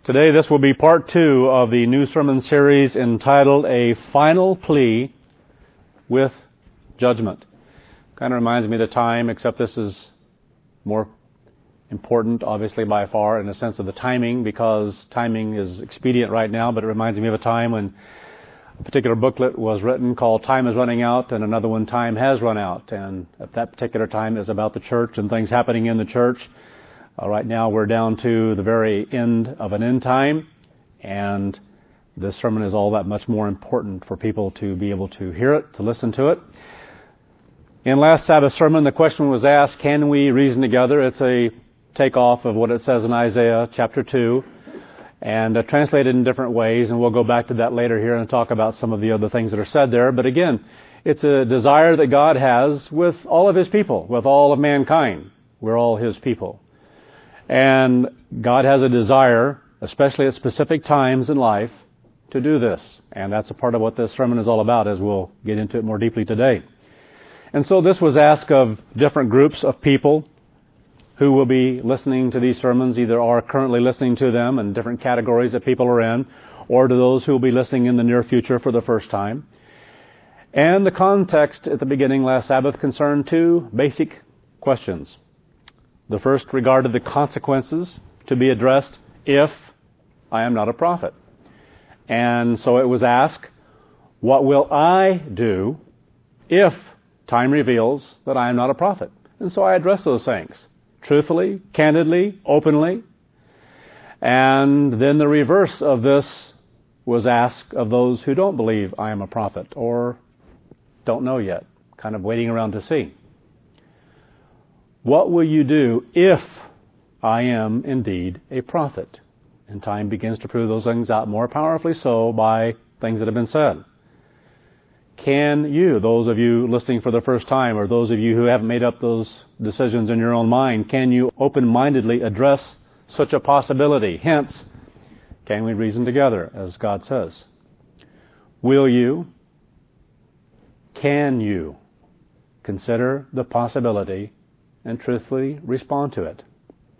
Today, this will be part 2 of the new sermon series entitled A Final Plea with Judgment. Kind of reminds me of the time, except this is more important, obviously, by far, in the sense of the timing, because timing is expedient right now, but it reminds me of a time when a particular booklet was written called Time is Running Out, and another one, Time Has Run Out. And at that particular time is about the church and things happening in the church. Right now we're down to the very end of an end time, and this sermon is all that much more important for people to be able to hear it, to listen to it. In last Sabbath sermon, the question was asked, can we reason together? It's a takeoff of what it says in Isaiah chapter 2, and translated in different ways, and we'll go back to that later here and talk about some of the other things that are said there. But again, it's a desire that God has with all of His people, with all of mankind. We're all His people. And God has a desire, especially at specific times in life, to do this. And that's a part of what this sermon is all about, as we'll get into it more deeply today. And so this was asked of different groups of people who will be listening to these sermons, either are currently listening to them in different categories that people are in, or to those who will be listening in the near future for the first time. And the context at the beginning last Sabbath concerned 2 basic questions. The first regarded the consequences to be addressed if I am not a prophet. And so it was asked, what will I do if time reveals that I am not a prophet? And so I addressed those things truthfully, candidly, openly. And then the reverse of this was asked of those who don't believe I am a prophet or don't know yet, kind of waiting around to see. What will you do if I am indeed a prophet? And time begins to prove those things out more powerfully so by things that have been said. Can you, those of you listening for the first time, or those of you who haven't made up those decisions in your own mind, can you open-mindedly address such a possibility? Hence, can we reason together, as God says? Will you, can you consider the possibility and truthfully respond to it?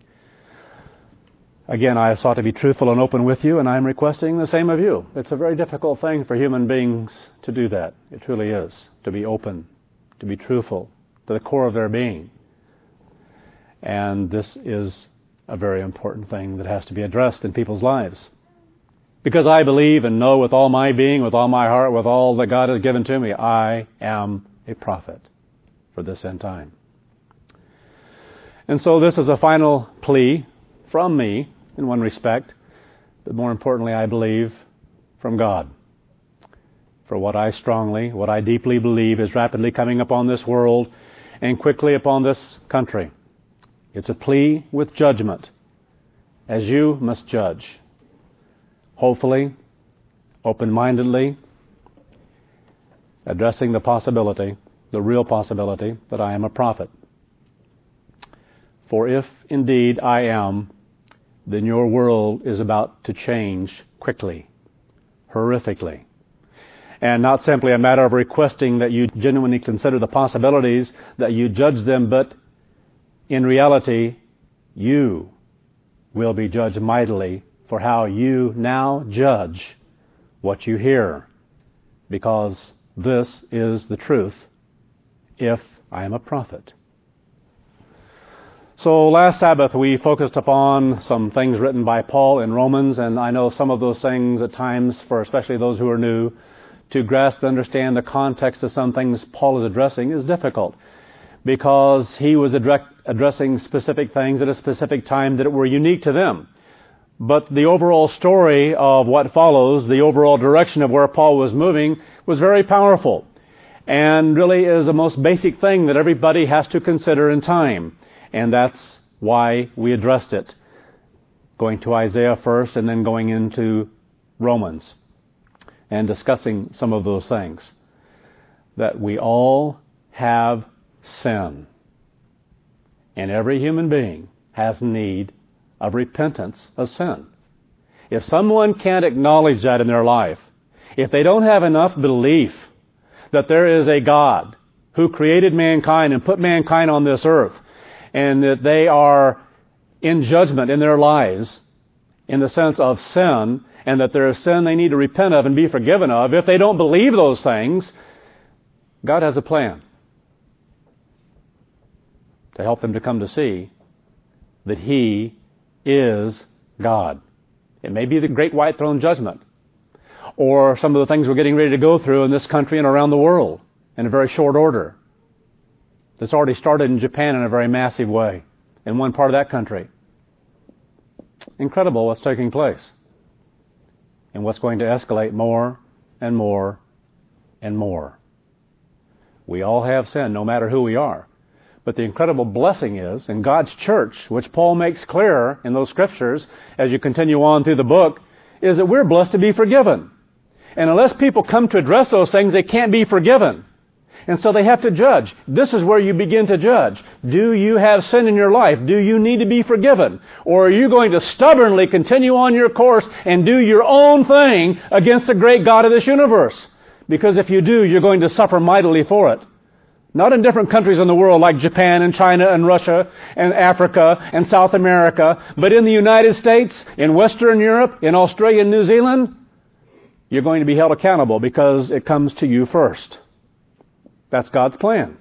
Again, I have sought to be truthful and open with you, and I'm requesting the same of you. It's a very difficult thing for human beings to do that. It truly is. To be open, to be truthful, to the core of their being. And this is a very important thing that has to be addressed in people's lives. Because I believe and know with all my being, with all my heart, with all that God has given to me, I am a prophet for this end time. And so this is a final plea from me, in one respect, but more importantly, I believe, from God, for what I deeply believe is rapidly coming upon this world and quickly upon this country. It's a plea with judgment, as you must judge, hopefully, open-mindedly, addressing the possibility, the real possibility, that I am a prophet. For if indeed I am, then your world is about to change quickly, horrifically. And not simply a matter of requesting that you genuinely consider the possibilities, that you judge them, but in reality, you will be judged mightily for how you now judge what you hear. Because this is the truth, if I am a prophet. So last Sabbath we focused upon some things written by Paul in Romans, and I know some of those things at times, for especially those who are new, to grasp and understand the context of some things Paul is addressing is difficult, because he was addressing specific things at a specific time that were unique to them. But the overall story of what follows, the overall direction of where Paul was moving, was very powerful, and really is the most basic thing that everybody has to consider in time. And that's why we addressed it, going to Isaiah first and then going into Romans and discussing some of those things. That we all have sin. And every human being has need of repentance of sin. If someone can't acknowledge that in their life, if they don't have enough belief that there is a God who created mankind and put mankind on this earth, and that they are in judgment in their lives, in the sense of sin, and that there is sin they need to repent of and be forgiven of, if they don't believe those things, God has a plan to help them to come to see that He is God. It may be the great white throne judgment, or some of the things we're getting ready to go through in this country and around the world in a very short order. That's already started in Japan in a very massive way, in one part of that country. Incredible what's taking place, and what's going to escalate more and more and more. We all have sin, no matter who we are. But the incredible blessing is, in God's church, which Paul makes clear in those scriptures as you continue on through the book, is that we're blessed to be forgiven. And unless people come to address those things, they can't be forgiven. And so they have to judge. This is where you begin to judge. Do you have sin in your life? Do you need to be forgiven? Or are you going to stubbornly continue on your course and do your own thing against the great God of this universe? Because if you do, you're going to suffer mightily for it. Not in different countries in the world like Japan and China and Russia and Africa and South America, but in the United States, in Western Europe, in Australia and New Zealand, you're going to be held accountable because it comes to you first. That's God's plan.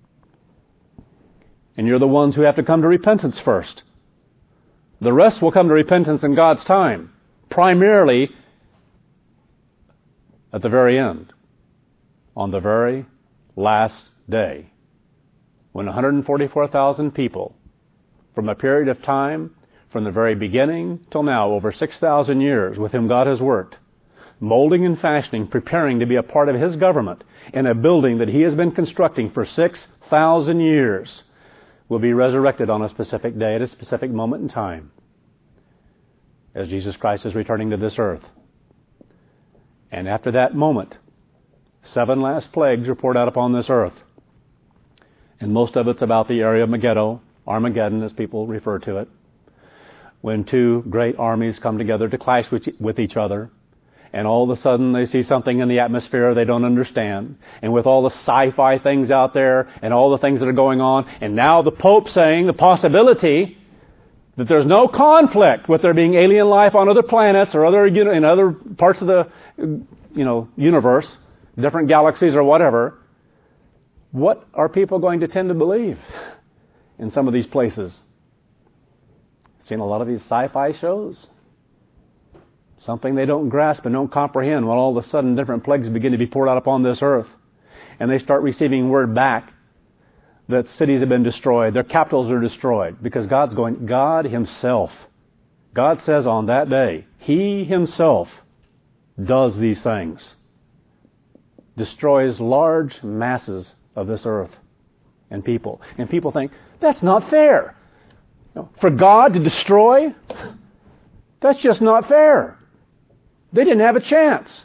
And you're the ones who have to come to repentance first. The rest will come to repentance in God's time, primarily at the very end, on the very last day, when 144,000 people, from a period of time, from the very beginning till now, over 6,000 years, with whom God has worked, molding and fashioning, preparing to be a part of His government in a building that He has been constructing for 6,000 years, will be resurrected on a specific day at a specific moment in time, as Jesus Christ is returning to this earth. And after that moment, 7 last plagues are poured out upon this earth. And most of it's about the area of Megiddo, Armageddon as people refer to it, when 2 great armies come together to clash with each other. And all of a sudden they see something in the atmosphere they don't understand. And with all the sci-fi things out there and all the things that are going on, and now the Pope saying the possibility that there's no conflict with there being alien life on other planets or in other parts of the universe, different galaxies or whatever. What are people going to tend to believe in some of these places? Seen a lot of these sci-fi shows. Something they don't grasp and don't comprehend when all of a sudden different plagues begin to be poured out upon this earth. And they start receiving word back that cities have been destroyed, their capitals are destroyed, because God Himself, God says on that day, He Himself does these things. Destroys large masses of this earth and people. And people think, that's not fair. For God to destroy, that's just not fair. They didn't have a chance.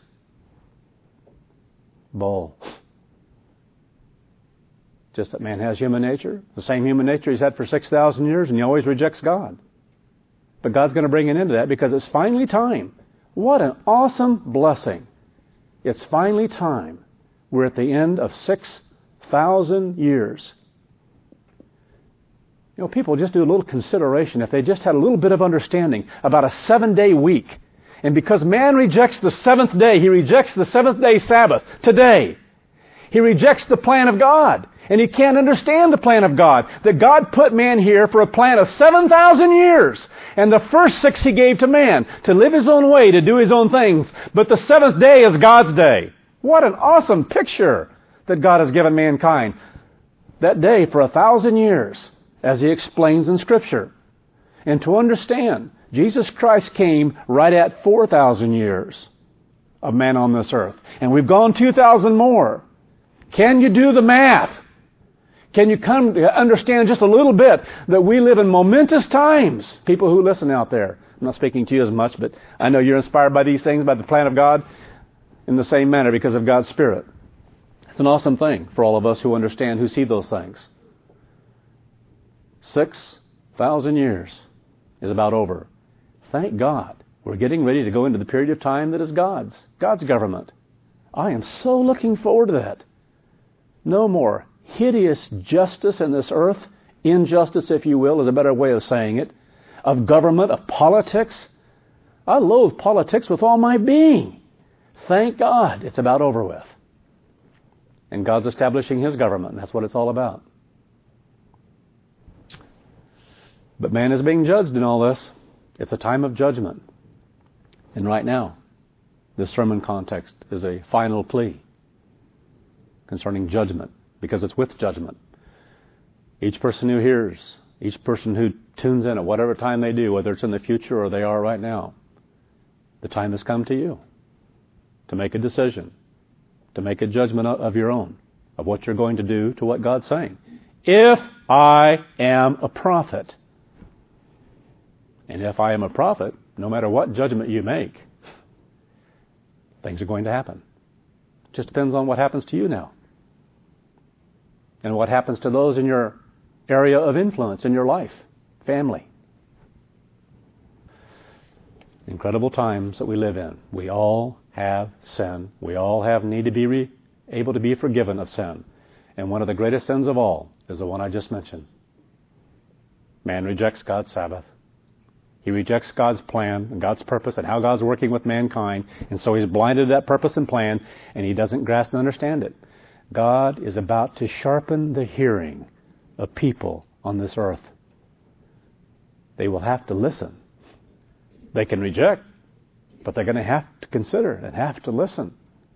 Bull. Just that man has human nature, the same human nature he's had for 6,000 years, and he always rejects God. But God's going to bring an end to that because it's finally time. What an awesome blessing. It's finally time. We're at the end of 6,000 years. People just do a little consideration. If they just had a little bit of understanding about a 7-day week. And because man rejects the 7th day, he rejects the 7th day Sabbath today. He rejects the plan of God. And he can't understand the plan of God. That God put man here for a plan of 7,000 years. And the first 6 He gave to man to live his own way, to do his own things. But the 7th day is God's day. What an awesome picture that God has given mankind. That day for 1,000 years, as He explains in Scripture. And to understand, Jesus Christ came right at 4,000 years of man on this earth. And we've gone 2,000 more. Can you do the math? Can you come to understand just a little bit that we live in momentous times? People who listen out there. I'm not speaking to you as much, but I know you're inspired by these things, by the plan of God, in the same manner because of God's Spirit. It's an awesome thing for all of us who understand, who see those things. 6,000 years is about over. Thank God. We're getting ready to go into the period of time that is God's government. I am so looking forward to that. No more hideous justice in this earth, injustice, if you will, is a better way of saying it, of government, of politics. I loathe politics with all my being. Thank God it's about over with. And God's establishing His government, and that's what it's all about. But man is being judged in all this. It's a time of judgment. And right now, this sermon context is a final plea concerning judgment, because it's with judgment. Each person who hears, each person who tunes in at whatever time they do, whether it's in the future or they are right now, the time has come to you to make a decision, to make a judgment of your own, of what you're going to do to what God's saying. If I am a prophet, and if I am a prophet, no matter what judgment you make, things are going to happen. It just depends on what happens to you now. And what happens to those in your area of influence in your life, family. Incredible times that we live in. We all have sin. We all have need to be able to be forgiven of sin. And one of the greatest sins of all is the one I just mentioned. Man rejects God's Sabbath. He rejects God's plan and God's purpose and how God's working with mankind. And so he's blinded to that purpose and plan, and he doesn't grasp and understand it. God is about to sharpen the hearing of people on this earth. They will have to listen. They can reject, but they're going to have to consider and have to listen.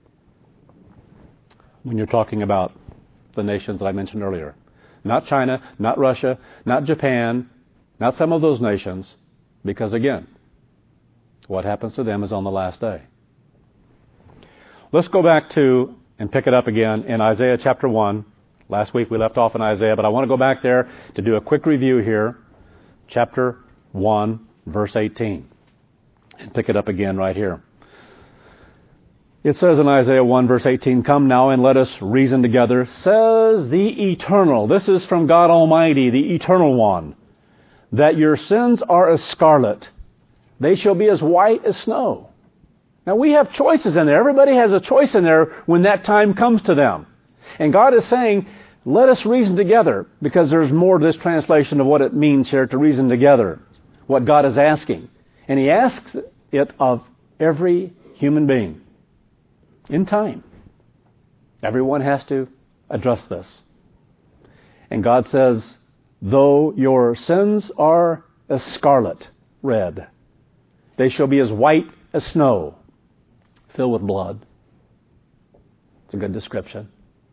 When you're talking about the nations that I mentioned earlier. Not China, not Russia, not Japan, not some of those nations. Because again, what happens to them is on the last day. Let's go back to and pick it up again in Isaiah chapter 1. Last week we left off in Isaiah, but I want to go back there to do a quick review here. Chapter 1, verse 18. And pick it up again right here. It says in Isaiah 1, verse 18, "Come now and let us reason together, says the Eternal." This is from God Almighty, the Eternal One. "That your sins are as scarlet. They shall be as white as snow." Now we have choices in there. Everybody has a choice in there when that time comes to them. And God is saying, let us reason together, because there's more to this translation of what it means here to reason together, what God is asking. And He asks it of every human being in time. Everyone has to address this. And God says, though your sins are as scarlet, red, they shall be as white as snow, filled with blood. It's a good description.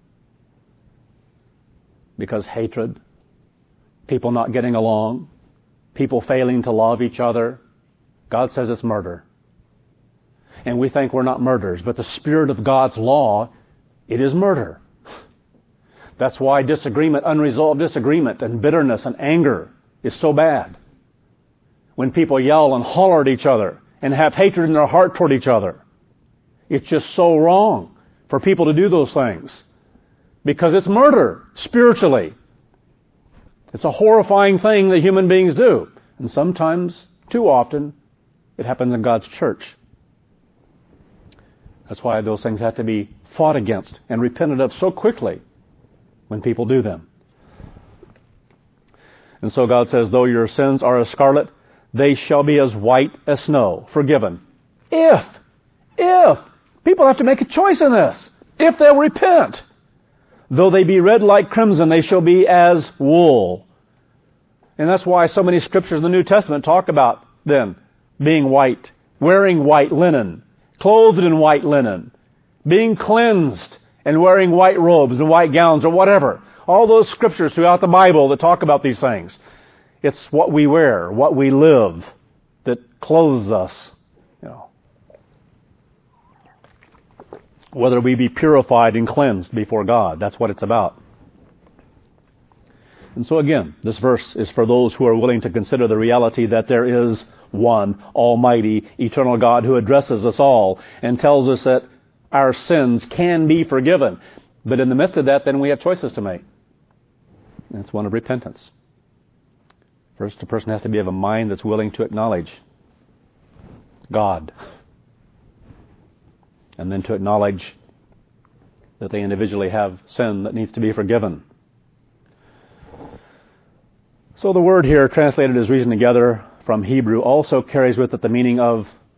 Because hatred, people not getting along, people failing to love each other, God says it's murder. And we think we're not murderers, but the spirit of God's law, it is murder. That's why disagreement, unresolved disagreement, and bitterness and anger is so bad. When people yell and holler at each other and have hatred in their heart toward each other, it's just so wrong for people to do those things. Because it's murder, spiritually. It's a horrifying thing that human beings do. And sometimes, too often, it happens in God's church. That's why those things have to be fought against and repented of so quickly when people do them. And so God says, though your sins are as scarlet, they shall be as white as snow, forgiven. If people have to make a choice in this, if they'll repent. Though they be red like crimson, they shall be as wool. And that's why so many scriptures in the New Testament talk about them being white, wearing white linen, clothed in white linen, being cleansed and wearing white robes and white gowns or whatever. All those scriptures throughout the Bible that talk about these things. It's what we wear, what we live, that clothes us. Whether we be purified and cleansed before God. That's what it's about. And so again, this verse is for those who are willing to consider the reality that there is one almighty, eternal God who addresses us all and tells us that our sins can be forgiven. But in the midst of that, then we have choices to make. And it's one of repentance. First, a person has to be of a mind that's willing to acknowledge God. And then to acknowledge that they individually have sin that needs to be forgiven. So the word here, translated as reason together from Hebrew, also carries with it the meaning of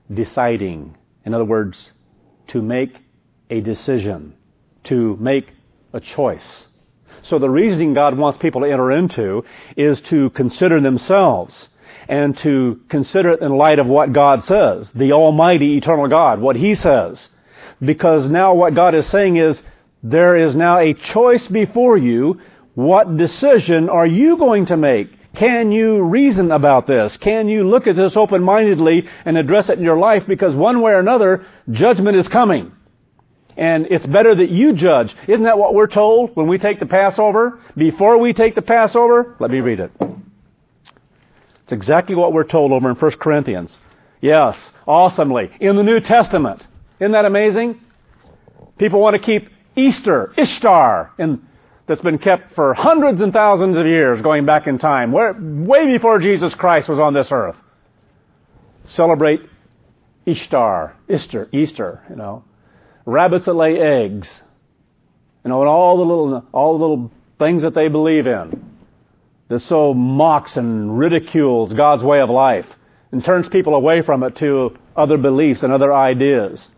deciding. In other words, to make a decision, to make a choice. So the reasoning God wants people to enter into is to consider themselves and to consider it in light of what God says, the Almighty, eternal God, what He says. Because now what God is saying is, there is now a choice before you. What decision are you going to make? Can you reason about this? Can you look at this open-mindedly and address it in your life? Because one way or another, judgment is coming. And it's better that you judge. Isn't that what we're told when we take the Passover? Before we take the Passover? Let me read it. It's exactly what we're told over in 1 Corinthians. Yes, awesomely. In the New Testament. Isn't that amazing? People want to keep Easter, Ishtar, that's been kept for hundreds and thousands of years going back in time, way before Jesus Christ was on this earth. Celebrate Ishtar, Easter, rabbits that lay eggs, and all the little things that they believe in, that so mocks and ridicules God's way of life and turns people away from it to other beliefs and other ideas.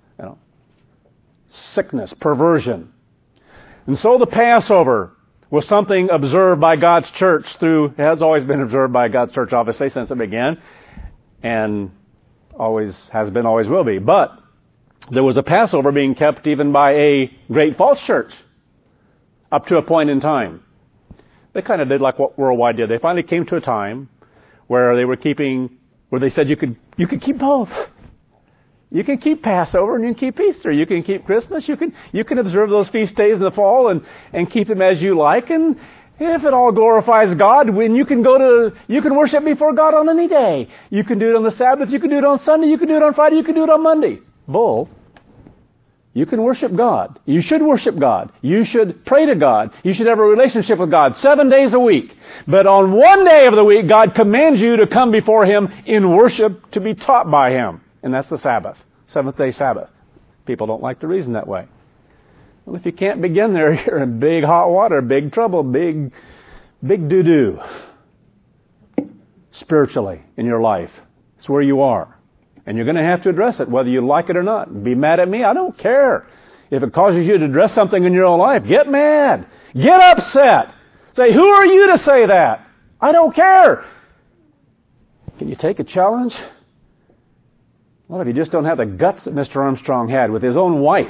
Sickness, perversion. And so the Passover was something observed by God's church has always been observed by God's church, obviously, since it began, and always has been, always will be. But there was a Passover being kept even by a great false church up to a point in time. They kind of did like what Worldwide did. They finally came to a time where they said you could keep both. You can keep Passover and you can keep Easter. You can keep Christmas. You can observe those feast days in the fall and keep them as you like. And if it all glorifies God, you can worship before God on any day. You can do it on the Sabbath. You can do it on Sunday. You can do it on Friday. You can do it on Monday. Bull. You can worship God. You should worship God. You should pray to God. You should have a relationship with God 7 days a week. But on one day of the week, God commands you to come before Him in worship to be taught by Him. And that's the Sabbath, seventh-day Sabbath. People don't like to reason that way. Well, if you can't begin there, you're in big hot water, big trouble, big doo-doo. Spiritually, in your life. It's where you are. And you're going to have to address it, whether you like it or not. Be mad at me, I don't care. If it causes you to address something in your own life, get mad. Get upset. Say, who are you to say that? I don't care. Can you take a challenge? What if you just don't have the guts that Mr. Armstrong had with his own wife?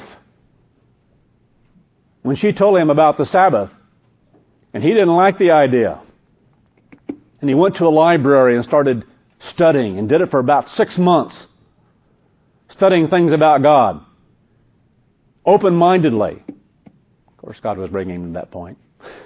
When she told him about the Sabbath, and he didn't like the idea. And he went to a library and started studying, and did it for about 6 months. Studying things about God. Open-mindedly. Of course, God was bringing him to that point.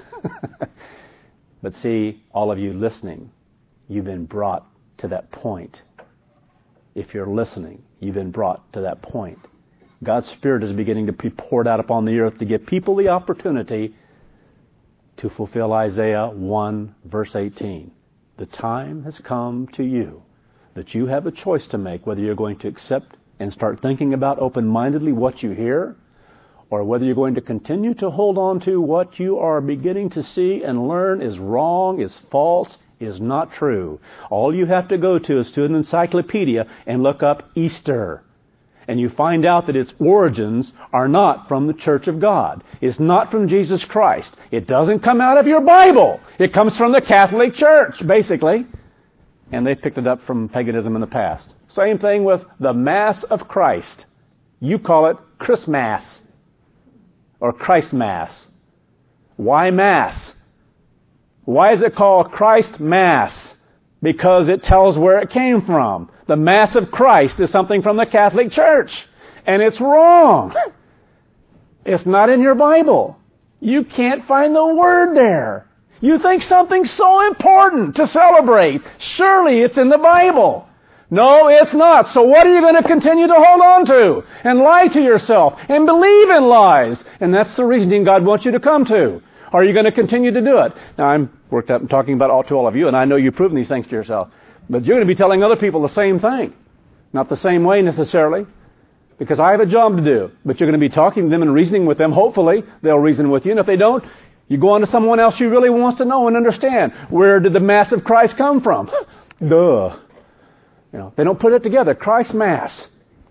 But see, all of you listening, you've been brought to that point. If you're listening, you've been brought to that point. God's Spirit is beginning to be poured out upon the earth to give people the opportunity to fulfill Isaiah 1, verse 18. The time has come to you that you have a choice to make whether you're going to accept and start thinking about open-mindedly what you hear, or whether you're going to continue to hold on to what you are beginning to see and learn is wrong, is false, is not true. All you have to go to is to an encyclopedia and look up Easter. And you find out that its origins are not from the Church of God. It's not from Jesus Christ. It doesn't come out of your Bible. It comes from the Catholic Church, basically. And they picked it up from paganism in the past. Same thing with the Mass of Christ. You call it Christmas or Christ Mass. Why Mass? Why is it called Christ Mass? Because it tells where it came from. The Mass of Christ is something from the Catholic Church. And it's wrong. It's not in your Bible. You can't find the word there. You think something's so important to celebrate. Surely it's in the Bible. No, it's not. So what are you going to continue to hold on to? And lie to yourself and believe in lies. And that's the reasoning God wants you to come to. Are you going to continue to do it? Now, I'm worked up and talking about all of you, and I know you've proven these things to yourself. But you're going to be telling other people the same thing. Not the same way necessarily, because I have a job to do. But you're going to be talking to them and reasoning with them. Hopefully, they'll reason with you. And if they don't, you go on to someone else who really wants to know and understand. Where did the Mass of Christ come from? Duh. They don't put it together. Christ Mass.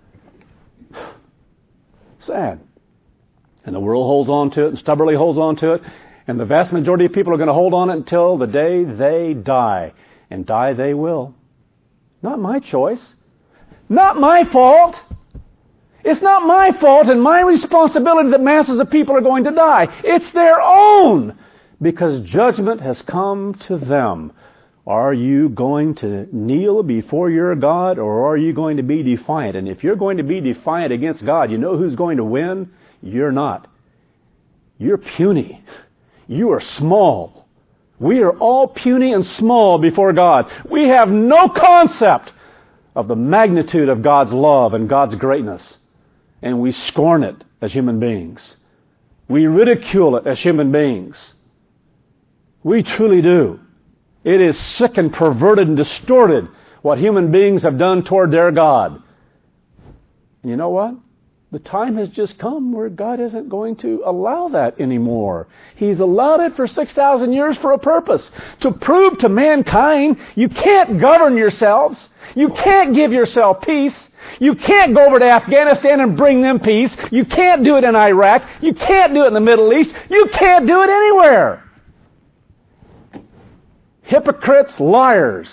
Sad. And the world holds on to it and stubbornly holds on to it. And the vast majority of people are going to hold on it until the day they die. And die they will. Not my choice. Not my fault. It's not my fault and my responsibility that masses of people are going to die. It's their own. Because judgment has come to them. Are you going to kneel before your God, or are you going to be defiant? And if you're going to be defiant against God, you know who's going to win? You're not. You're puny. You are small. We are all puny and small before God. We have no concept of the magnitude of God's love and God's greatness. And we scorn it as human beings. We ridicule it as human beings. We truly do. It is sick and perverted and distorted what human beings have done toward their God. And you know what? The time has just come where God isn't going to allow that anymore. He's allowed it for 6,000 years for a purpose. To prove to mankind you can't govern yourselves. You can't give yourself peace. You can't go over to Afghanistan and bring them peace. You can't do it in Iraq. You can't do it in the Middle East. You can't do it anywhere. Hypocrites, liars.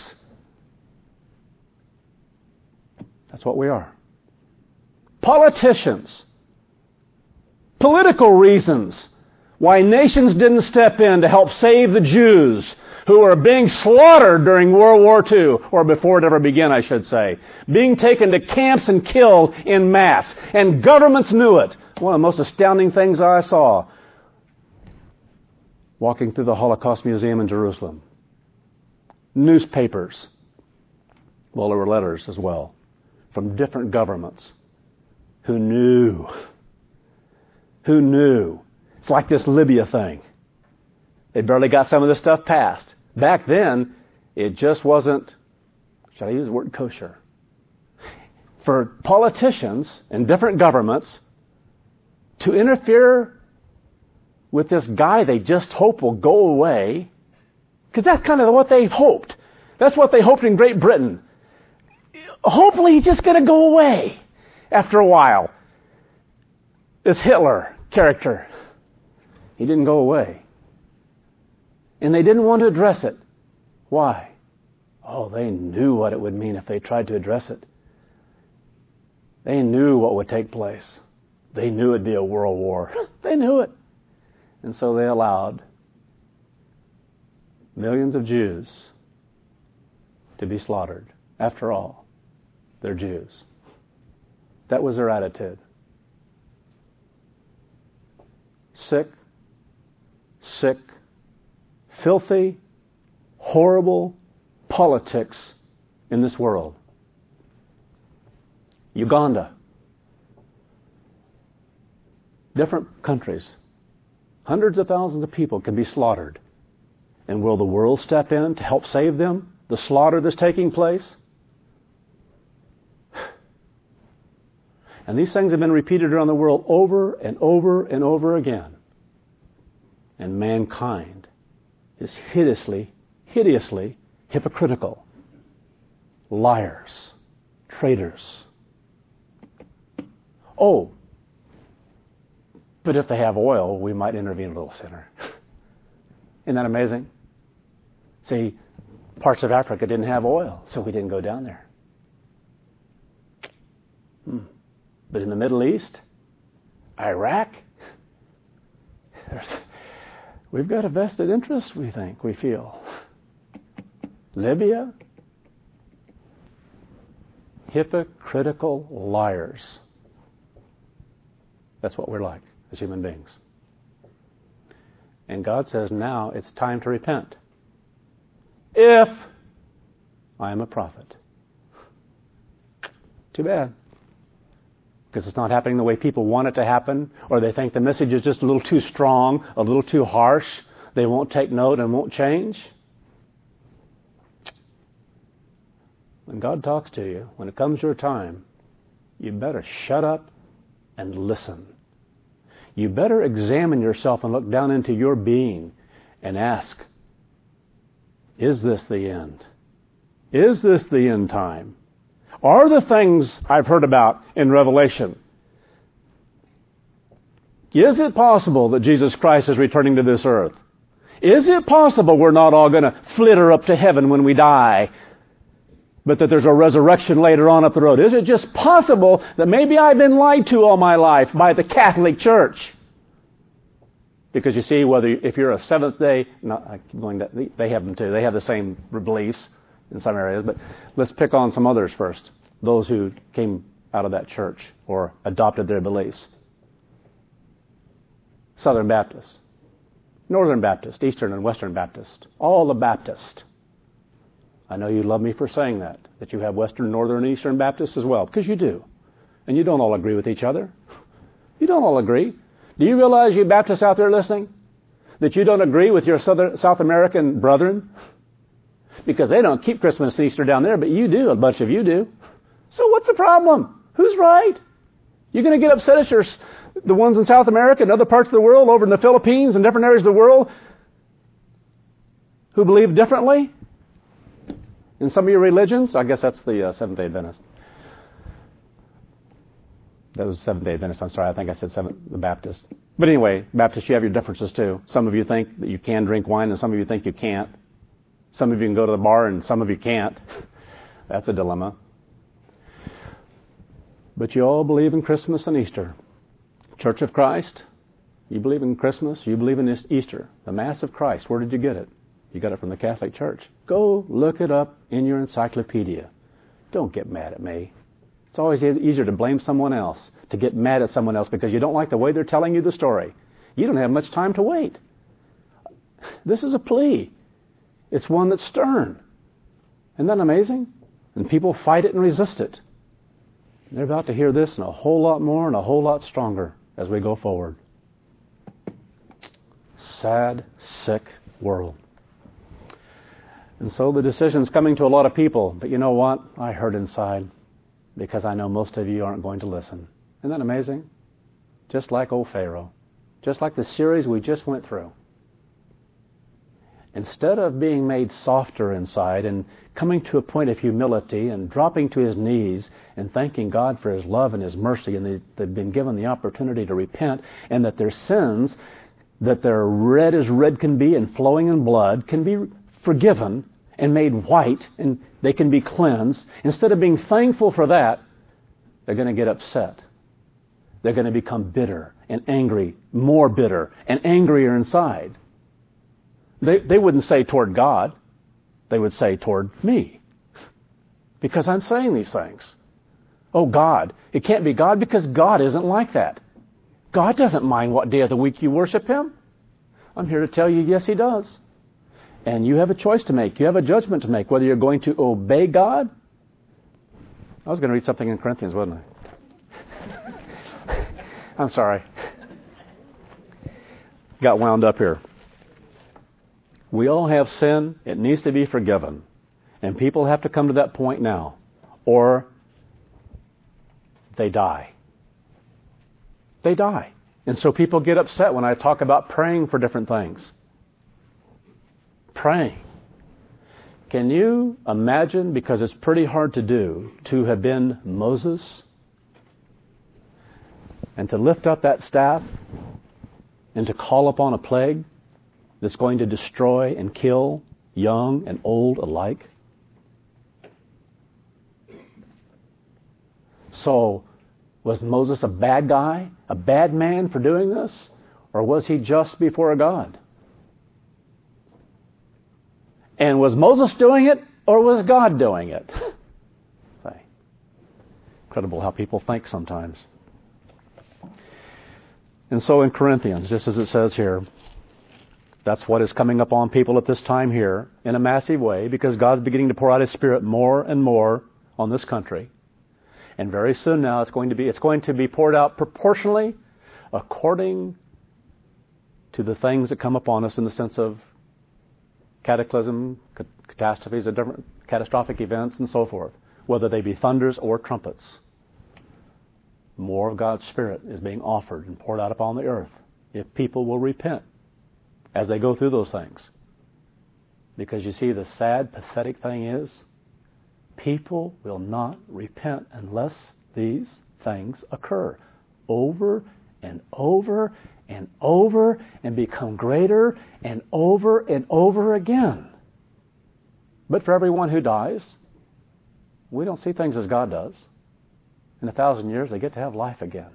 That's what we are. Politicians. Political reasons why nations didn't step in to help save the Jews who were being slaughtered during World War II, or before it ever began, I should say. Being taken to camps and killed in mass. And governments knew it. One of the most astounding things I saw walking through the Holocaust Museum in Jerusalem. Newspapers. Well, there were letters as well from different governments who knew. Who knew? It's like this Libya thing. They barely got some of this stuff passed. Back then, it just wasn't, should I use the word kosher? For politicians in different governments to interfere with this guy they just hope will go away, because that's kind of what they hoped. That's what they hoped in Great Britain. Hopefully he's just going to go away after a while. This Hitler character, he didn't go away. And they didn't want to address it. Why? Oh, they knew what it would mean if they tried to address it. They knew what would take place. They knew it'd be a world war. They knew it. And so they allowed millions of Jews to be slaughtered. After all, they're Jews. That was their attitude. Sick, filthy, horrible politics in this world. Uganda. Different countries. Hundreds of thousands of people can be slaughtered. And will the world step in to help save them? The slaughter that's taking place? And these things have been repeated around the world over and over and over again. And mankind is hideously hypocritical. Liars. Traitors. Oh, but if they have oil, we might intervene a little sooner. Isn't that amazing? See, parts of Africa didn't have oil, so we didn't go down there. But in the Middle East, Iraq, we've got a vested interest, we feel. Libya, hypocritical liars. That's what we're like as human beings. And God says, now it's time to repent. If I am a prophet. Too bad. Because it's not happening the way people want it to happen, or they think the message is just a little too strong, a little too harsh. They won't take note and won't change. When God talks to you, when it comes your time, you better shut up and listen. You better examine yourself and look down into your being and ask, is this the end? Is this the end time? Are the things I've heard about in Revelation? Is it possible that Jesus Christ is returning to this earth? Is it possible we're not all going to flitter up to heaven when we die, but that there's a resurrection later on up the road? Is it just possible that maybe I've been lied to all my life by the Catholic Church? Because you see, if you're a Seventh-day, they have them too. They have the same beliefs in some areas, but let's pick on some others first. Those who came out of that church or adopted their beliefs. Southern Baptist, Northern Baptist, Eastern and Western Baptist, all the Baptists. I know you love me for saying that you have Western, Northern, and Eastern Baptists as well, because you do. And you don't all agree with each other. You don't all agree. Do you realize, you Baptists out there listening, that you don't agree with your South American brethren? Because they don't keep Christmas and Easter down there, but you do. A bunch of you do. So what's the problem? Who's right? You're going to get upset at the ones in South America and other parts of the world, over in the Philippines and different areas of the world, who believe differently in some of your religions? I guess that's the Seventh-day Adventist. That was Seventh-day Adventist. I'm sorry, I think I said the Baptist. But anyway, Baptists, you have your differences too. Some of you think that you can drink wine, and some of you think you can't. Some of you can go to the bar, and some of you can't. That's a dilemma. But you all believe in Christmas and Easter. Church of Christ, you believe in Christmas, you believe in Easter. The Mass of Christ, where did you get it? You got it from the Catholic Church. Go look it up in your encyclopedia. Don't get mad at me. It's always easier to blame someone else, to get mad at someone else because you don't like the way they're telling you the story. You don't have much time to wait. This is a plea. It's one that's stern. Isn't that amazing? And people fight it and resist it. They're about to hear this and a whole lot more and a whole lot stronger as we go forward. Sad, sick world. And so the decision's coming to a lot of people. But you know what? I hurt inside because I know most of you aren't going to listen. Isn't that amazing? Just like old Pharaoh. Just like the series we just went through. Instead of being made softer inside and coming to a point of humility and dropping to his knees and thanking God for his love and his mercy, and they've been given the opportunity to repent, and that their sins, that they're red as red can be and flowing in blood, can be forgiven and made white, and they can be cleansed. Instead of being thankful for that, they're going to get upset. They're going to become bitter and angry, more bitter and angrier inside. They wouldn't say toward God. They would say toward me. Because I'm saying these things. Oh, God. It can't be God because God isn't like that. God doesn't mind what day of the week you worship Him. I'm here to tell you, yes, He does. And you have a choice to make. You have a judgment to make, whether you're going to obey God. I was going to read something in Corinthians, wasn't I? I'm sorry. Got wound up here. We all have sin. It needs to be forgiven. And people have to come to that point now, or they die. They die. And so people get upset when I talk about praying for different things. Praying. Can you imagine, because it's pretty hard to do, to have been Moses and to lift up that staff and to call upon a plague that's going to destroy and kill young and old alike? So, was Moses a bad guy, a bad man for doing this? Or was he just before God? And was Moses doing it, or was God doing it? Incredible how people think sometimes. And so in Corinthians, just as it says here, that's what is coming upon people at this time here in a massive way, because God's beginning to pour out His Spirit more and more on this country. And very soon now it's going to be poured out proportionally according to the things that come upon us in the sense of cataclysm, catastrophes, and different catastrophic events and so forth, whether they be thunders or trumpets. More of God's Spirit is being offered and poured out upon the earth if people will repent as they go through those things. Because you see, the sad, pathetic thing is people will not repent unless these things occur over and over and over and become greater and over again. But for everyone who dies, we don't see things as God does. In 1,000 years, they get to have life again.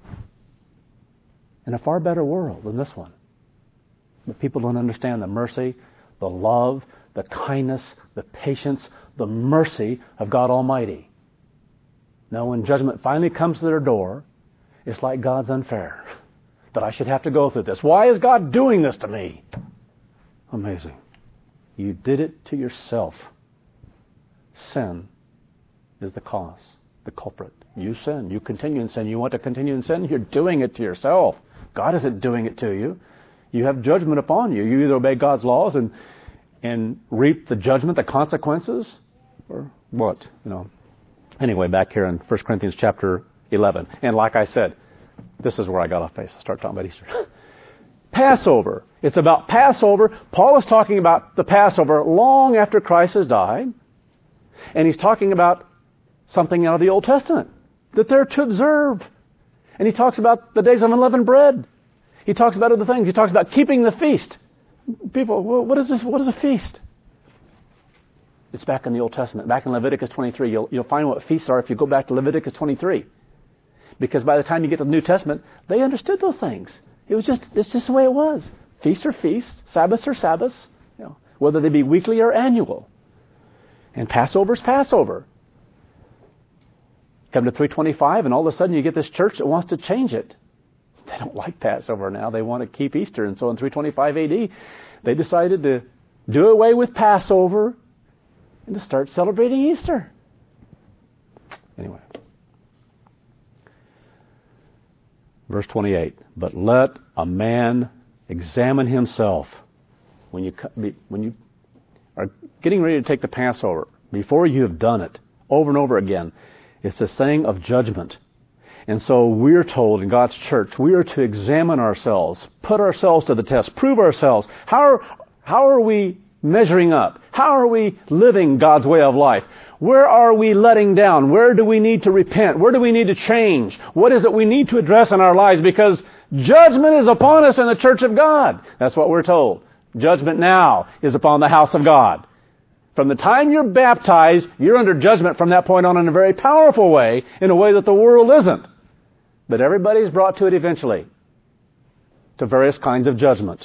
In a far better world than this one. But people don't understand the mercy, the love, the kindness, the patience, the mercy of God Almighty. Now, when judgment finally comes to their door, it's like God's unfair. That I should have to go through this. Why is God doing this to me? Amazing. You did it to yourself. Sin is the cause, the culprit. You sin. You continue in sin. You want to continue in sin? You're doing it to yourself. God isn't doing it to you. You have judgment upon you. You either obey God's laws and reap the judgment, the consequences, or what? Anyway, back here in 1 Corinthians chapter 11. And like I said, this is where I got off base. I start talking about Easter. Passover. It's about Passover. Paul is talking about the Passover long after Christ has died. And he's talking about something out of the Old Testament that they're to observe. And he talks about the days of unleavened bread. He talks about other things. He talks about keeping the feast. People, well, what is this? What is a feast? It's back in the Old Testament. Back in Leviticus 23. You'll find what feasts are if you go back to Leviticus 23. Because by the time you get to the New Testament, they understood those things. It's just the way it was. Feasts are feasts. Sabbaths are Sabbaths. Whether they be weekly or annual. And Passover's Passover. Come to 325 and all of a sudden you get this church that wants to change it. They don't like Passover now. They want to keep Easter. And so in 325 AD, they decided to do away with Passover and to start celebrating Easter. Anyway. Verse 28. But let a man examine himself. When you are getting ready to take the Passover, before you have done it, over and over again, it's a saying of judgment. And so we're told in God's church, we are to examine ourselves, put ourselves to the test, prove ourselves. How are we measuring up? How are we living God's way of life? Where are we letting down? Where do we need to repent? Where do we need to change? What is it we need to address in our lives? Because judgment is upon us in the church of God. That's what we're told. Judgment now is upon the house of God. From the time you're baptized, you're under judgment from that point on in a very powerful way, in a way that the world isn't. But everybody's brought to it eventually, to various kinds of judgment.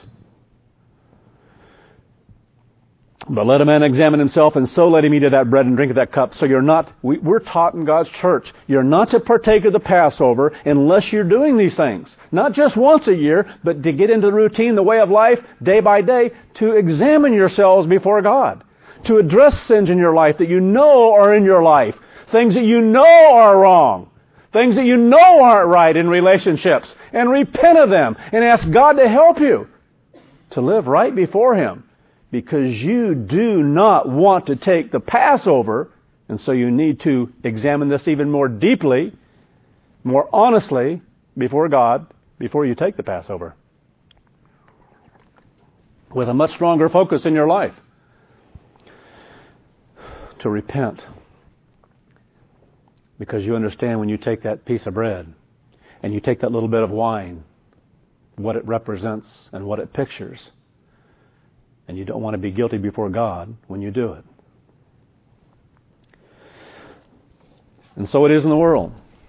But let a man examine himself, and so let him eat of that bread and drink of that cup. So we're taught in God's church, you're not to partake of the Passover unless you're doing these things. Not just once a year, but to get into the routine, the way of life, day by day, to examine yourselves before God. To address sins in your life that you know are in your life. Things that you know are wrong. Things that you know aren't right in relationships. And repent of them. And ask God to help you to live right before Him. Because you do not want to take the Passover. And so you need to examine this even more deeply, more honestly before God, before you take the Passover. With a much stronger focus in your life. To repent. Because you understand when you take that piece of bread and you take that little bit of wine, what it represents and what it pictures. And you don't want to be guilty before God when you do it. And so it is in the world.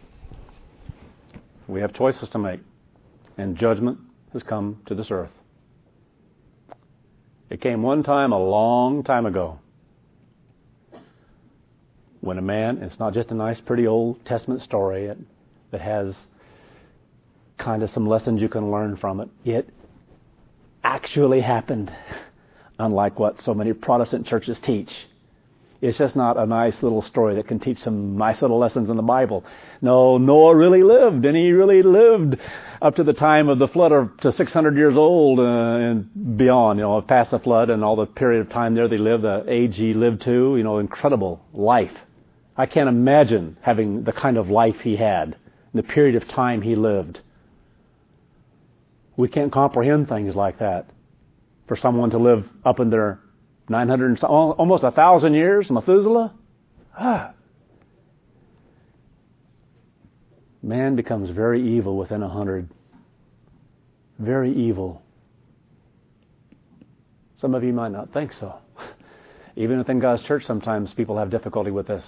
We have choices to make. And judgment has come to this earth. It came one time a long time ago. When a man, it's not just a nice, pretty Old Testament story that has kind of some lessons you can learn from it. It actually happened, unlike what so many Protestant churches teach. It's just not a nice little story that can teach some nice little lessons in the Bible. No, Noah really lived, and he really lived up to the time of the flood, or to 600 years old and beyond, past the flood and all the period of time there they lived, the age he lived to, incredible life. I can't imagine having the kind of life he had, the period of time he lived. We can't comprehend things like that. For someone to live up in their 900, almost 1,000 years, Methuselah, Man becomes very evil within 100. Very evil. Some of you might not think so. Even within God's church, sometimes people have difficulty with this.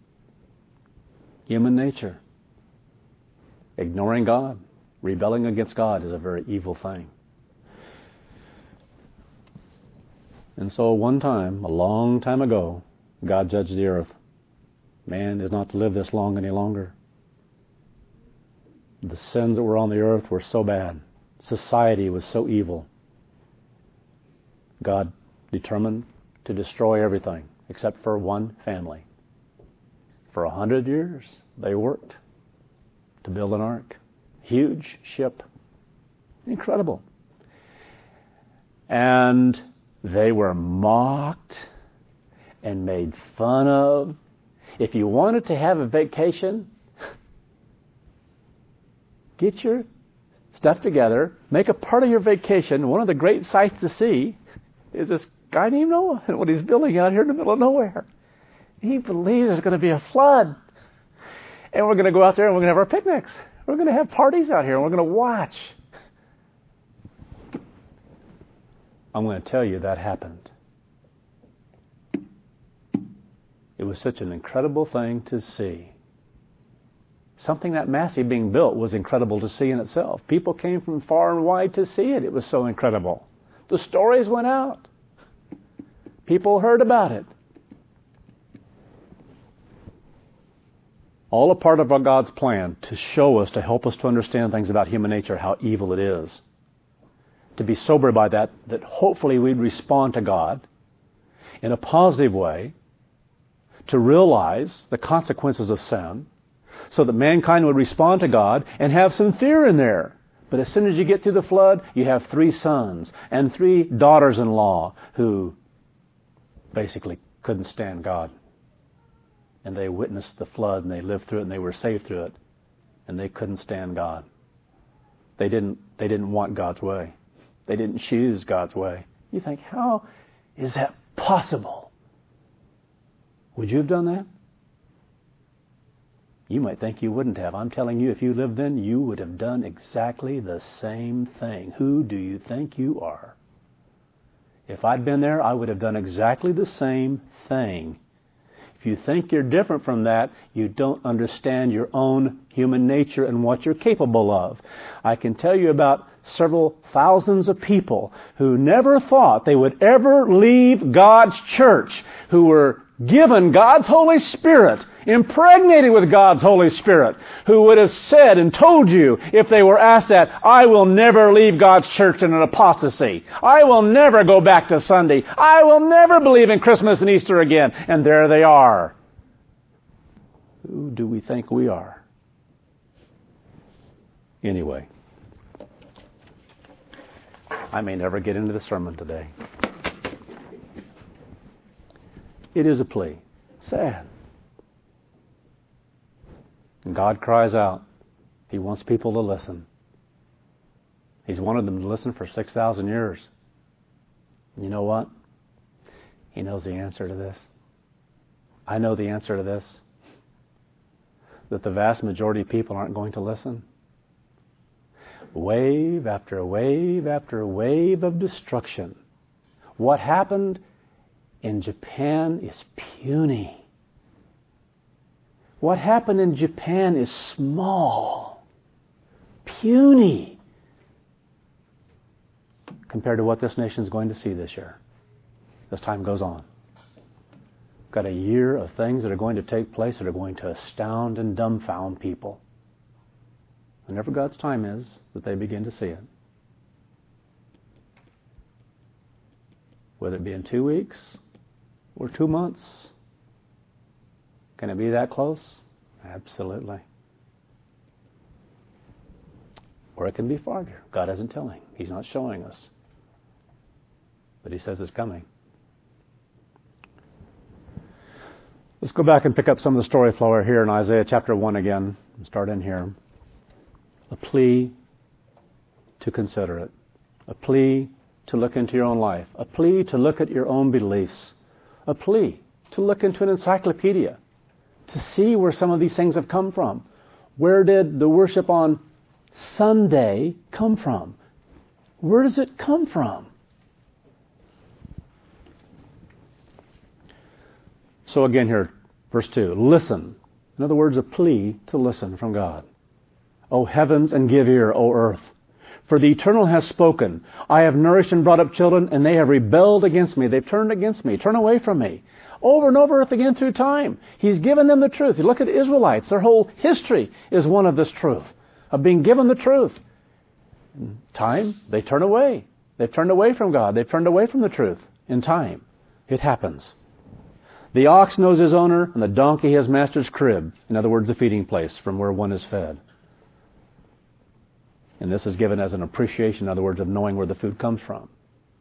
Human nature. Ignoring God, rebelling against God is a very evil thing. And so one time, a long time ago, God judged the earth. Man is not to live this long any longer. The sins that were on the earth were so bad. Society was so evil. God determined to destroy everything except for one family. For 100 years, they worked to build an ark. Huge ship. Incredible. And they were mocked and made fun of. If you wanted to have a vacation, get your stuff together, make a part of your vacation. One of the great sights to see is this guy named Noah and what he's building out here in the middle of nowhere. He believes there's going to be a flood. And we're going to go out there and we're going to have our picnics. We're going to have parties out here and we're going to watch. I'm going to tell you that happened. It was such an incredible thing to see. Something that massive being built was incredible to see in itself. People came from far and wide to see it. It was so incredible. The stories went out. People heard about it. All a part of God's plan to show us, to help us to understand things about human nature, how evil it is. To be sobered by that hopefully we'd respond to God in a positive way, to realize the consequences of sin, so that mankind would respond to God and have some fear in there. But as soon as you get through the flood, you have 3 sons and 3 daughters-in-law who basically couldn't stand God. And they witnessed the flood and they lived through it and they were saved through it. And they couldn't stand God. They didn't want God's way. They didn't choose God's way. You think, how is that possible? Would you have done that? You might think you wouldn't have. I'm telling you, if you lived then, you would have done exactly the same thing. Who do you think you are? If I'd been there, I would have done exactly the same thing. If you think you're different from that, you don't understand your own human nature and what you're capable of. I can tell you about several thousands of people who never thought they would ever leave God's church, who were given God's Holy Spirit, impregnated with God's Holy Spirit, who would have said and told you, if they were asked that, I will never leave God's church in an apostasy. I will never go back to Sunday. I will never believe in Christmas and Easter again. And there they are. Who do we think we are? Anyway, I may never get into the sermon today. It is a plea. Sad. And God cries out. He wants people to listen. He's wanted them to listen for 6,000 years. And you know what? He knows the answer to this. I know the answer to this. That the vast majority of people aren't going to listen. Wave after wave after wave of destruction. What happened in Japan is puny. What happened in Japan is small, puny, compared to what this nation is going to see this year, as time goes on. Got a year of things that are going to take place that are going to astound and dumbfound people. Whenever God's time is, that they begin to see it. Whether it be in 2 weeks or 2 months. Can it be that close? Absolutely. Or it can be farther. God isn't telling. He's not showing us. But He says it's coming. Let's go back and pick up some of the story flow here in Isaiah chapter 1 again. And start in here. A plea to consider it. A plea to look into your own life. A plea to look at your own beliefs. A plea to look into an encyclopedia to see where some of these things have come from. Where did the worship on Sunday come from? Where does it come from? So again here, verse 2, listen. In other words, a plea to listen from God. O heavens, and give ear, O earth. For the Eternal has spoken. I have nourished and brought up children, and they have rebelled against me. They've turned against me. Turn away from me. Over and over again through time. He's given them the truth. You look at the Israelites. Their whole history is one of this truth, of being given the truth. In time, they turn away. They've turned away from God. They've turned away from the truth. In time, it happens. The ox knows his owner, and the donkey his master's crib. In other words, the feeding place from where one is fed. And this is given as an appreciation, in other words, of knowing where the food comes from.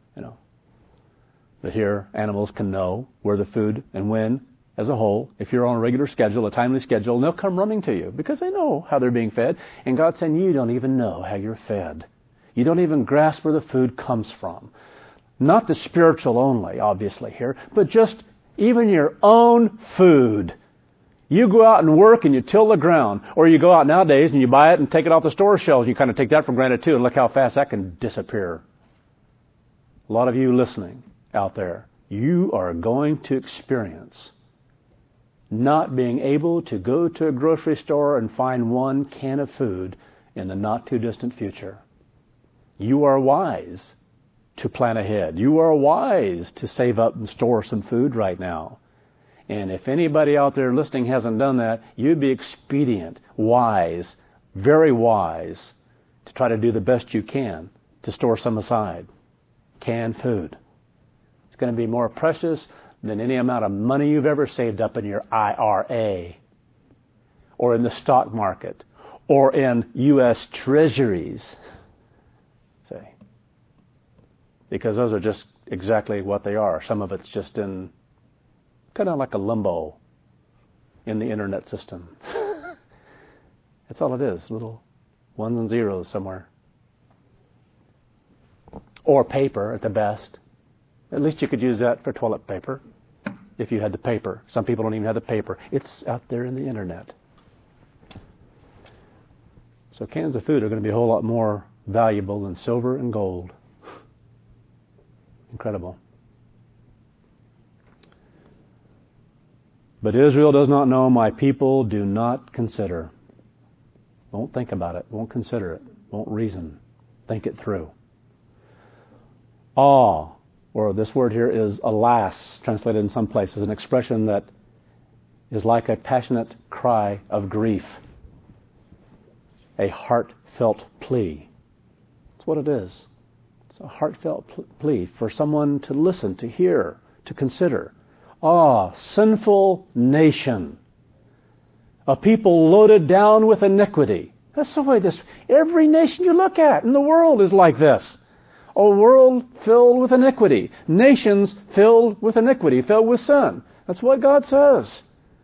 But here, animals can know where the food and when, as a whole, if you're on a regular schedule, a timely schedule, and they'll come running to you because they know how they're being fed. And God's saying, you don't even know how you're fed. You don't even grasp where the food comes from. Not the spiritual only, obviously, here, but just even your own food. You go out and work and you till the ground. Or you go out nowadays and you buy it and take it off the store shelves. You kind of take that for granted too, and look how fast that can disappear. A lot of you listening out there, you are going to experience not being able to go to a grocery store and find one can of food in the not too distant future. You are wise to plan ahead. You are wise to save up and store some food right now. And if anybody out there listening hasn't done that, you'd be expedient, wise, very wise, to try to do the best you can to store some aside. Canned food. It's going to be more precious than any amount of money you've ever saved up in your IRA, or in the stock market, or in U.S. Treasuries. Say, because those are just exactly what they are. Some of it's just in kind of like a limbo in the internet system. That's all it is, little ones and zeros somewhere. Or paper at the best. At least you could use that for toilet paper if you had the paper. Some people don't even have the paper. It's out there in the internet. So cans of food are going to be a whole lot more valuable than silver and gold. Incredible. But Israel does not know, my people do not consider. Won't think about it, won't consider it, won't reason, think it through. Awe, or this word here is alas, translated in some places, an expression that is like a passionate cry of grief, a heartfelt plea. That's what it is. It's a heartfelt plea for someone to listen, to hear, to consider. Ah, sinful nation, a people loaded down with iniquity. That's the way every nation you look at in the world is like this. A world filled with iniquity. Nations filled with iniquity, filled with sin. That's what God says.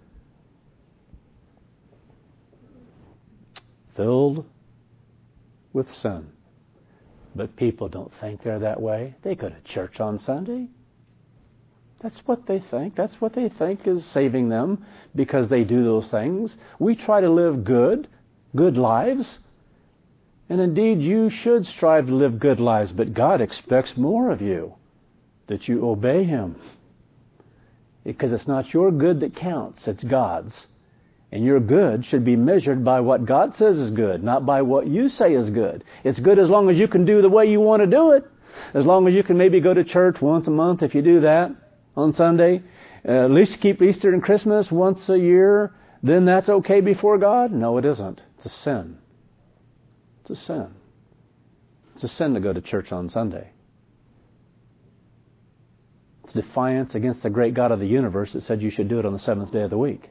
Filled with sin. But people don't think they're that way. They go to church on Sunday. That's what they think. That's what they think is saving them because they do those things. We try to live good lives. And indeed, you should strive to live good lives, but God expects more of you, that you obey Him. Because it's not your good that counts, it's God's. And your good should be measured by what God says is good, not by what you say is good. It's good as long as you can do the way you want to do it. As long as you can maybe go to church once a month if you do that on Sunday. At least keep Easter and Christmas once a year. Then that's okay before God? No, it isn't. It's a sin. It's a sin. It's a sin to go to church on Sunday. It's defiance against the great God of the universe that said you should do it on the seventh day of the week.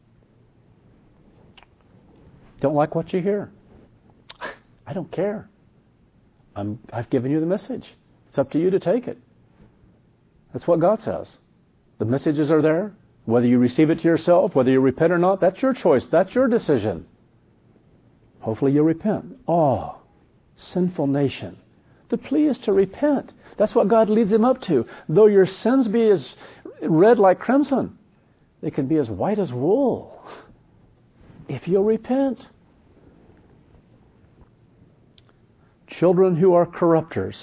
Don't like what you hear? I don't care. I've given you the message. It's up to you to take it. That's what God says. The messages are there. Whether you receive it to yourself, whether you repent or not, that's your choice. That's your decision. Hopefully you'll repent. Oh, sinful nation. The plea is to repent. That's what God leads him up to. Though your sins be as red like crimson, they can be as white as wool. if you'll repent. Children who are corrupters,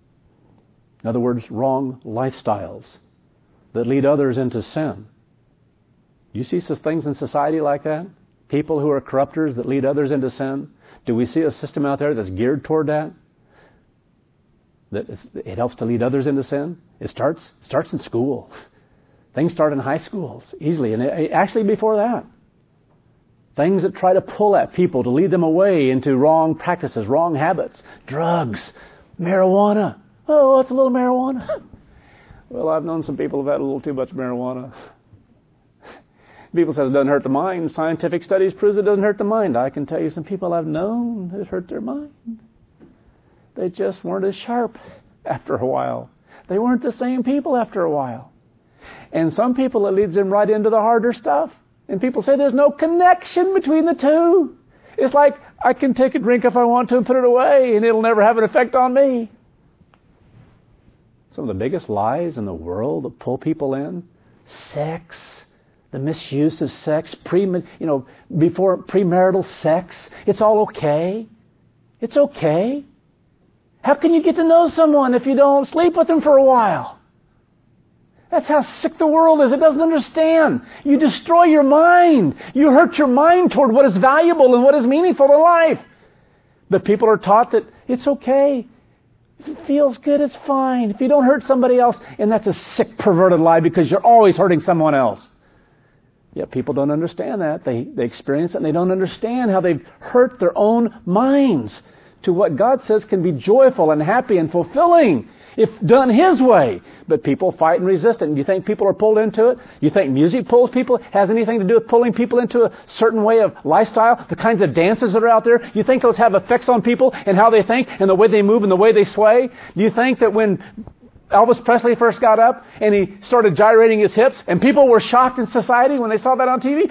in other words, wrong lifestyles that lead others into sin. You see some things in society like that? People who are corrupters that lead others into sin? Do we see a system out there that's geared toward that? That it helps to lead others into sin? It starts in school. Things start in high schools easily, and actually before that. Things that try to pull at people to lead them away into wrong practices, wrong habits, drugs, marijuana. Oh, it's a little marijuana. Well, I've known some people who've had a little too much marijuana. People say it doesn't hurt the mind. Scientific studies proves it doesn't hurt the mind. I can tell you some people I've known it hurt their mind. They just weren't as sharp after a while. They weren't the same people after a while. And some people, it leads them right into the harder stuff. And people say there's no connection between the two. It's like I can take a drink if I want to and put it away, and it'll never have an effect on me. Some of the biggest lies in the world that pull people in: sex, the misuse of sex, before premarital sex. It's all okay. It's okay. How can you get to know someone if you don't sleep with them for a while? That's how sick the world is. It doesn't understand. You destroy your mind. You hurt your mind toward what is valuable and what is meaningful in life. But people are taught that it's okay. If it feels good, it's fine. If you don't hurt somebody else, and that's a sick, perverted lie because you're always hurting someone else. Yet people don't understand that. They experience it and they don't understand how they've hurt their own minds to what God says can be joyful and happy and fulfilling if done His way. But people fight and resist it. And you think people are pulled into it? You think music pulls people? Has anything to do with pulling people into a certain way of lifestyle? The kinds of dances that are out there? You think those have effects on people and how they think and the way they move and the way they sway? Do you think that when Elvis Presley first got up and he started gyrating his hips and people were shocked in society when they saw that on TV?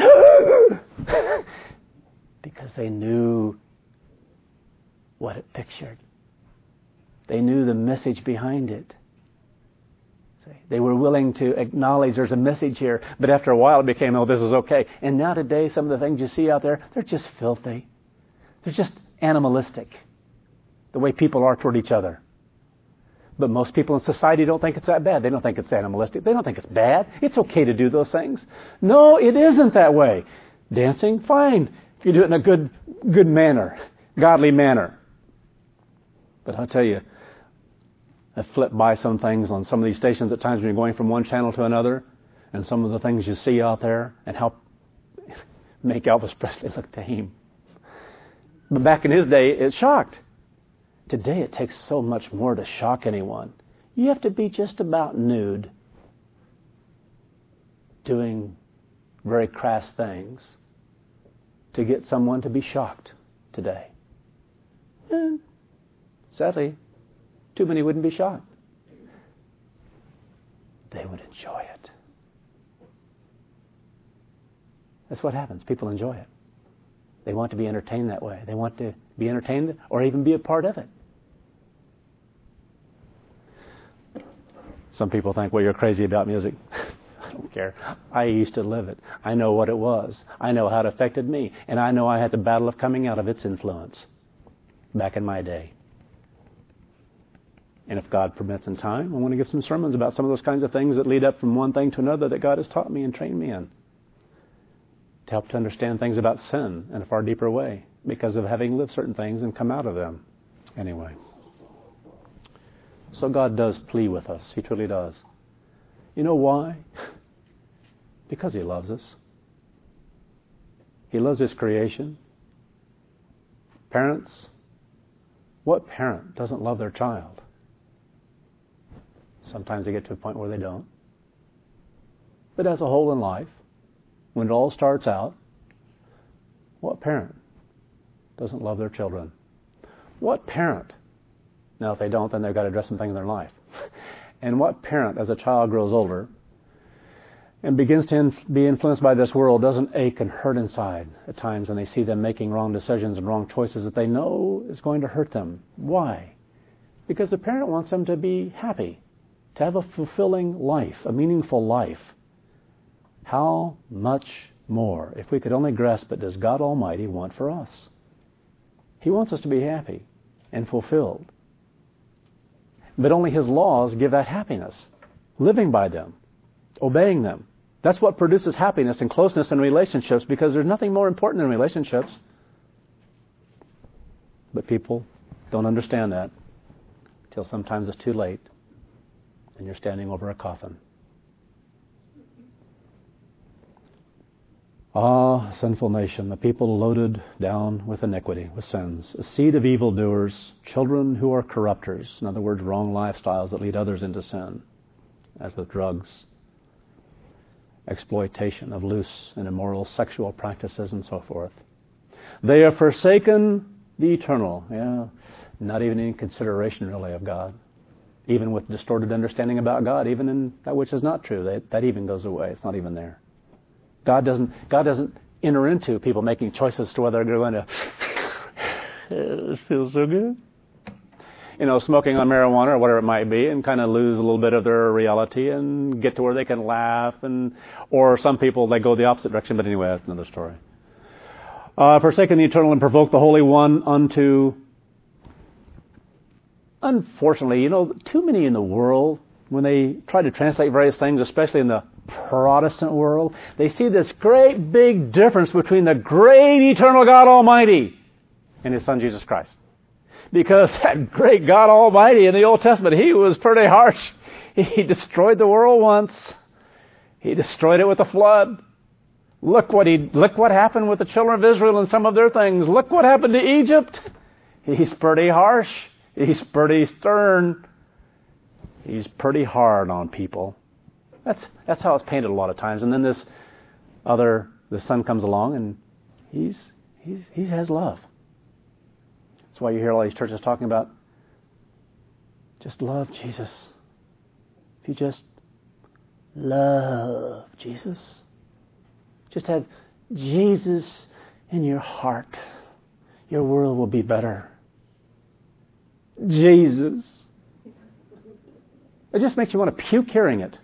Because they knew what it pictured. They knew the message behind it. They were willing to acknowledge there's a message here, but after a while it became, oh, this is okay. And now today, some of the things you see out there, they're just filthy. They're just animalistic, the way people are toward each other. But most people in society don't think it's that bad. They don't think it's animalistic. They don't think it's bad. It's okay to do those things. No, it isn't that way. Dancing, fine, if you do it in a good manner, godly manner. But I'll tell you, I flipped by some things on some of these stations at times when you're going from one channel to another, and some of the things you see out there and how make Elvis Presley look tame. But back in his day, it shocked. Today, it takes so much more to shock anyone. You have to be just about nude, doing very crass things to get someone to be shocked today. And sadly, too many wouldn't be shocked. They would enjoy it. That's what happens. People enjoy it. They want to be entertained that way. They want to be entertained or even be a part of it. Some people think, well, you're crazy about music. I don't care. I used to live it. I know what it was. I know how it affected me. And I know I had the battle of coming out of its influence back in my day. And if God permits in time, I want to give some sermons about some of those kinds of things that lead up from one thing to another that God has taught me and trained me in, to help to understand things about sin in a far deeper way because of having lived certain things and come out of them. Anyway. So God does plea with us. He truly does. You know why? Because He loves us. He loves His creation. Parents, what parent doesn't love their child? Sometimes they get to a point where they don't. But as a whole in life, when it all starts out, what parent doesn't love their children? What parent? Now, if they don't, then they've got to address some things in their life. And what parent, as a child grows older and begins to be influenced by this world, doesn't ache and hurt inside at times when they see them making wrong decisions and wrong choices that they know is going to hurt them? Why? Because the parent wants them to be happy, to have a fulfilling life, a meaningful life. How much more if we could only grasp it does God Almighty want for us. He wants us to be happy and fulfilled. But only His laws give that happiness. Living by them, obeying them. That's what produces happiness and closeness in relationships, because there's nothing more important than relationships. But people don't understand that till sometimes it's too late and you're standing over a coffin. Ah, sinful nation, the people loaded down with iniquity, with sins, a seed of evildoers, children who are corrupters, in other words, wrong lifestyles that lead others into sin, as with drugs, exploitation of loose and immoral sexual practices, and so forth. They have forsaken the eternal, not even in consideration really of God, even with distorted understanding about God, even in that which is not true. That even goes away. It's not even there. God doesn't enter into people making choices to whether they're going to, this feels so good, smoking on marijuana or whatever it might be, and kind of lose a little bit of their reality and get to where they can laugh, or some people, they go the opposite direction. But anyway, that's another story. Forsaken the eternal and provoked the Holy One unto, unfortunately, too many in the world, when they try to translate various things, especially in the Protestant world, they see this great big difference between the great eternal God Almighty and His Son Jesus Christ. Because that great God Almighty in the Old Testament, He was pretty harsh. He destroyed the world once. He destroyed it with a flood. Look what happened with the children of Israel and some of their things. Look what happened to Egypt. He's pretty harsh. He's pretty stern. He's pretty hard on people. That's how it's painted a lot of times. And then the Son comes along and he has love. That's why you hear all these churches talking about just love Jesus. If you just love Jesus, just have Jesus in your heart, your world will be better. Jesus. It just makes you want to puke hearing it.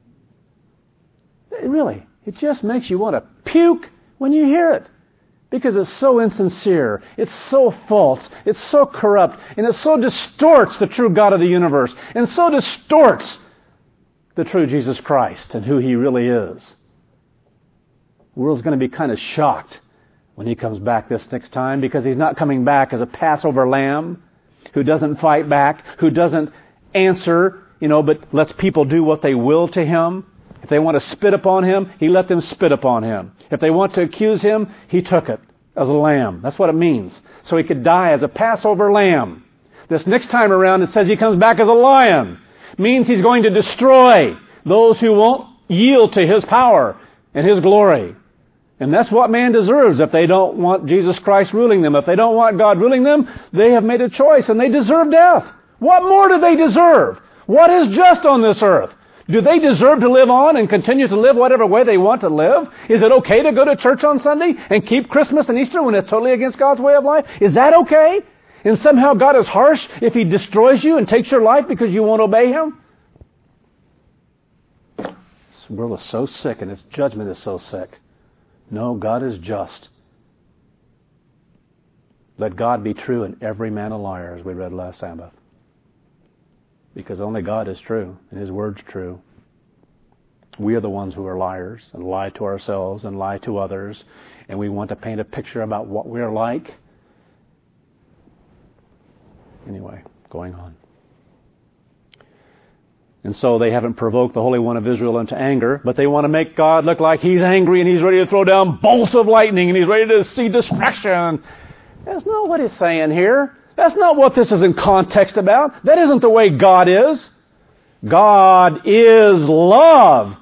Really, it just makes you want to puke when you hear it. Because it's so insincere, it's so false, it's so corrupt, and it so distorts the true God of the universe, and so distorts the true Jesus Christ and who He really is. The world's going to be kind of shocked when He comes back this next time, because He's not coming back as a Passover lamb who doesn't fight back, who doesn't answer, but lets people do what they will to Him. If they want to spit upon Him, He let them spit upon Him. If they want to accuse Him, He took it as a lamb. That's what it means. So He could die as a Passover lamb. This next time around, it says He comes back as a lion. It means He's going to destroy those who won't yield to His power and His glory. And that's what man deserves if they don't want Jesus Christ ruling them. If they don't want God ruling them, they have made a choice and they deserve death. What more do they deserve? What is just on this earth? Do they deserve to live on and continue to live whatever way they want to live? Is it okay to go to church on Sunday and keep Christmas and Easter when it's totally against God's way of life? Is that okay? And somehow God is harsh if He destroys you and takes your life because you won't obey Him? This world is so sick and its judgment is so sick. No, God is just. Let God be true and every man a liar, as we read last Sabbath. Because only God is true and His word's true. We are the ones who are liars and lie to ourselves and lie to others, and we want to paint a picture about what we're like. Anyway, going on. And so they haven't provoked the Holy One of Israel into anger, but they want to make God look like He's angry and He's ready to throw down bolts of lightning and He's ready to see destruction. That's not what He's saying here. That's not what this is in context about. That isn't the way God is. God is love.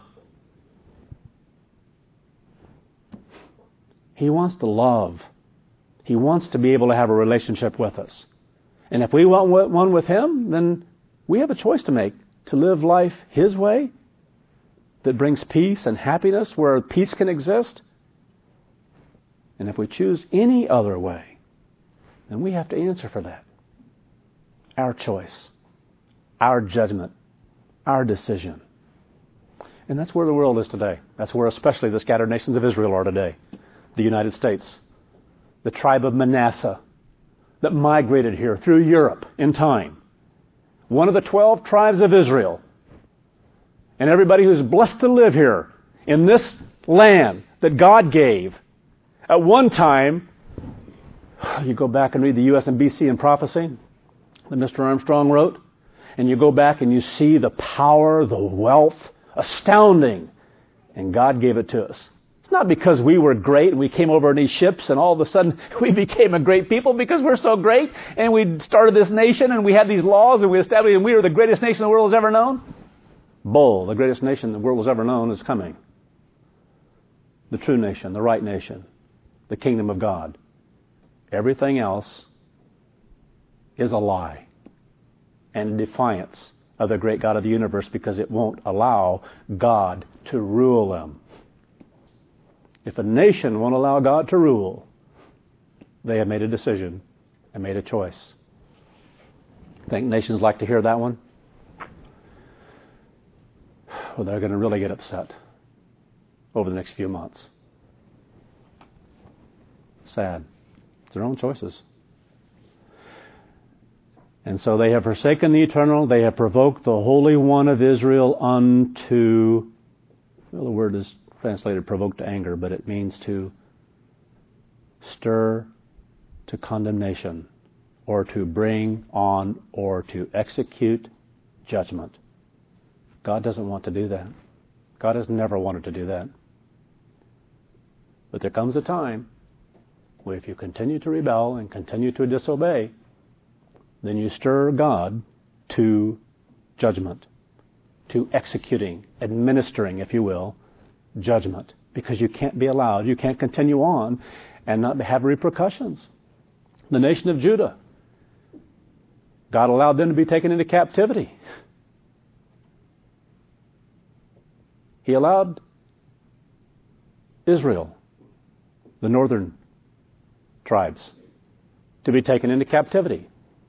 He wants to love. He wants to be able to have a relationship with us. And if we want one with Him, then we have a choice to make. To live life His way that brings peace and happiness where peace can exist. And if we choose any other way, then we have to answer for that. Our choice, our judgment, our decision. And that's where the world is today. That's where especially the scattered nations of Israel are today. The United States. The tribe of Manasseh that migrated here through Europe in time. One of the 12 tribes of Israel. And everybody who's blessed to live here in this land that God gave. At one time, you go back and read the USMBC and Prophecy that Mr. Armstrong wrote, and you go back and you see the power, the wealth, astounding. And God gave it to us. It's not because we were great and we came over in these ships and all of a sudden we became a great people because we're so great and we started this nation and we had these laws and we established and we were the greatest nation the world has ever known. Bull, the greatest nation the world has ever known is coming. The true nation, the right nation, the kingdom of God. Everything else is a lie and defiance of the great God of the universe because it won't allow God to rule them. If a nation won't allow God to rule, they have made a decision and made a choice. Think nations like to hear that one? Well, they're going to really get upset over the next few months. Sad. It's their own choices. And so they have forsaken the eternal. They have provoked the Holy One of Israel unto, well, the word is translated provoked to anger, but it means to stir to condemnation or to bring on or to execute judgment. God doesn't want to do that. God has never wanted to do that. But there comes a time where if you continue to rebel and continue to disobey, then you stir God to judgment, to executing, administering, if you will, judgment. Because you can't be allowed, you can't continue on and not have repercussions. The nation of Judah, God allowed them to be taken into captivity. He allowed Israel, the northern tribes, to be taken into captivity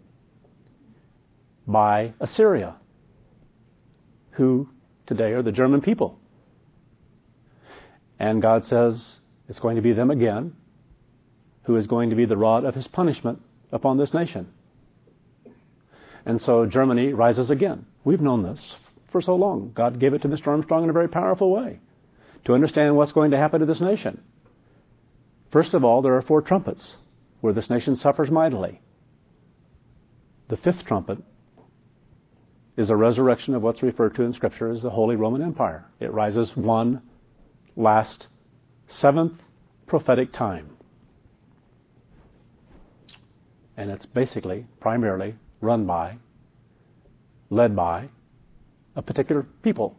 by Assyria, who today are the German people. And God says it's going to be them again who is going to be the rod of his punishment upon this nation. And so Germany rises again. We've known this for so long. God gave it to Mr. Armstrong in a very powerful way to understand what's going to happen to this nation. First of all, there are 4 trumpets where this nation suffers mightily. The 5th trumpet is a resurrection of what's referred to in Scripture as the Holy Roman Empire. It rises one last 7th prophetic time. And it's basically, primarily, run by, led by, a particular people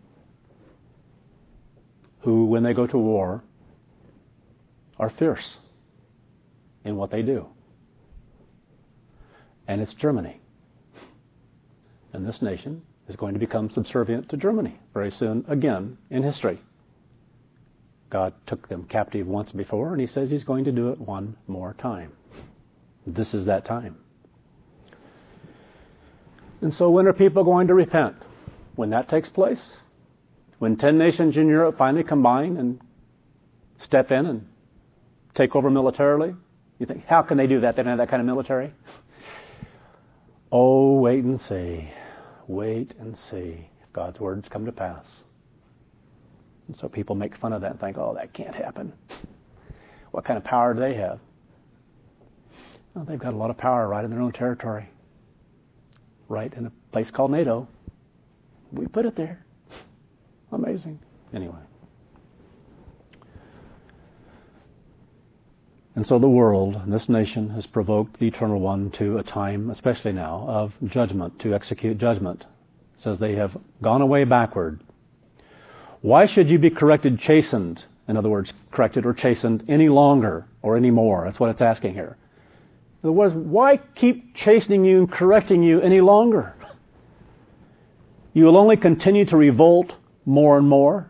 who, when they go to war, are fierce in what they do. And it's Germany. And this nation is going to become subservient to Germany very soon again in history. God took them captive once before, and he says he's going to do it one more time. This is that time. And so when are people going to repent? When that takes place? When 10 nations in Europe finally combine and step in and take over militarily? You think, how can they do that? They don't have that kind of military. Oh, wait and see. Wait and see if God's words come to pass. And so people make fun of that and think, oh, that can't happen. What kind of power do they have? Well, they've got a lot of power right in their own territory. Right in a place called NATO. We put it there. Amazing. Anyway. And so the world, this nation, has provoked the Eternal One to a time, especially now, of judgment, to execute judgment. It says they have gone away backward. Why should you be corrected, chastened? In other words, corrected or chastened any longer or any more? That's what it's asking here. In other words, why keep chastening you and correcting you any longer? You will only continue to revolt more and more.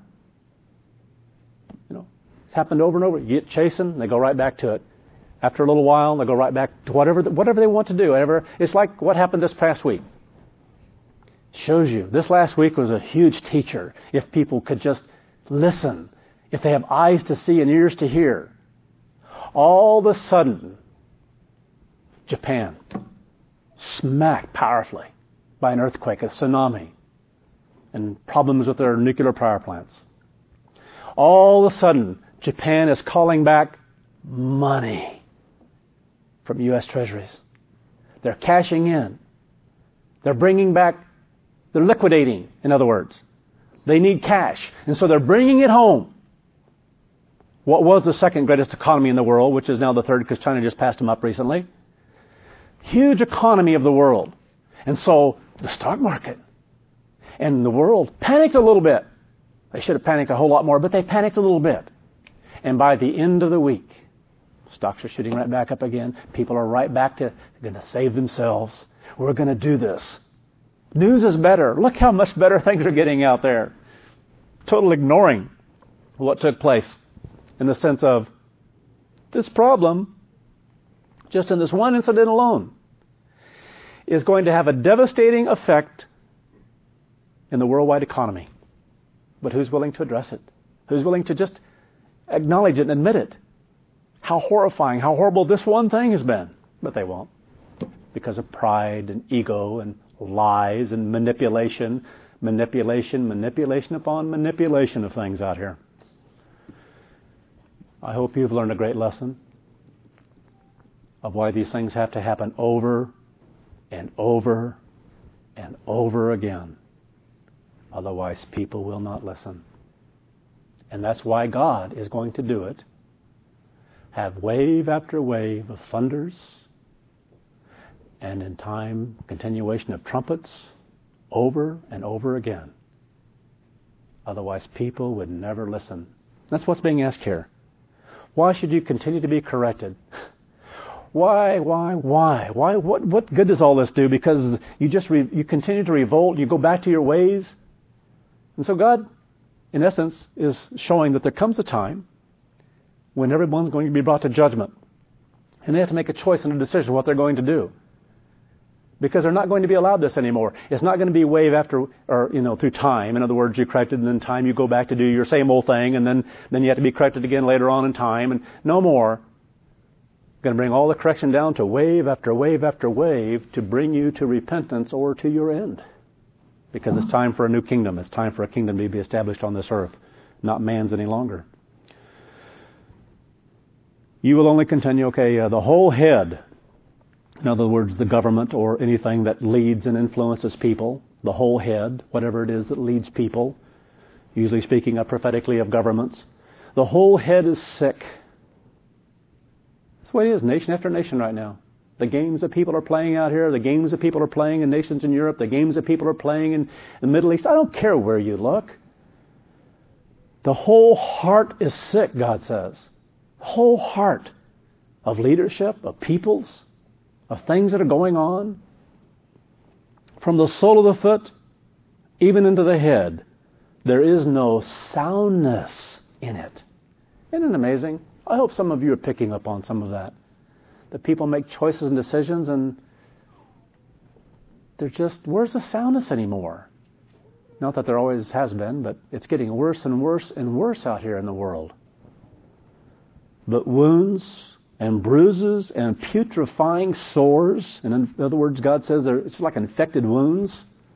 It's happened over and over. You get chastened, they go right back to it. After a little while, they go right back to whatever they want to do. It's like what happened this past week. Shows you. This last week was a huge teacher. If people could just listen, if they have eyes to see and ears to hear. All of a sudden, Japan, smacked powerfully by an earthquake, a tsunami, and problems with their nuclear power plants. All of a sudden, Japan is calling back money from U.S. treasuries. They're cashing in. They're bringing back, they're liquidating, in other words. They need cash, and so they're bringing it home. What was the second greatest economy in the world, which is now the third because China just passed them up recently. Huge economy of the world. And so the stock market and the world panicked a little bit. They should have panicked a whole lot more, but they panicked a little bit. And by the end of the week, stocks are shooting right back up again. People are right back to, they're going to save themselves. We're going to do this. News is better. Look how much better things are getting out there. Total ignoring what took place in the sense of this problem, just in this one incident alone, is going to have a devastating effect in the worldwide economy. But who's willing to address it? Who's willing to just acknowledge it and admit it? How horrifying, how horrible this one thing has been. But they won't. Because of pride and ego and lies and manipulation upon manipulation of things out here. I hope you've learned a great lesson of why these things have to happen over and over and over again. Otherwise, people will not listen. And that's why God is going to do it. Have wave after wave of thunders, and in time, continuation of trumpets over and over again. Otherwise, people would never listen. That's what's being asked here. Why should you continue to be corrected? Why? What good does all this do? Because you continue to revolt, you go back to your ways. And so God, in essence, is showing that there comes a time when everyone's going to be brought to judgment. And they have to make a choice and a decision what they're going to do. Because they're not going to be allowed this anymore. It's not going to be wave after, through time. In other words, you're corrected and in time you go back to do your same old thing and then you have to be corrected again later on in time and no more. Going to bring all the correction down to wave after wave after wave to bring you to repentance or to your end. Because it's time for a new kingdom. It's time for a kingdom to be established on this earth, not man's any longer. You will only continue, the whole head. In other words, the government or anything that leads and influences people, the whole head, whatever it is that leads people, usually speaking prophetically of governments, the whole head is sick. That's what it is, nation after nation right now. The games that people are playing out here, the games that people are playing in nations in Europe, the games that people are playing in the Middle East, I don't care where you look. The whole heart is sick, God says. The whole heart of leadership, of peoples, of things that are going on, from the sole of the foot, even into the head, there is no soundness in it. Isn't it amazing? I hope some of you are picking up on some of that. That people make choices and decisions and they're just, where's the soundness anymore? Not that there always has been, but it's getting worse and worse and worse out here in the world. But wounds and bruises and putrefying sores. And in other words, God says it's like infected wounds.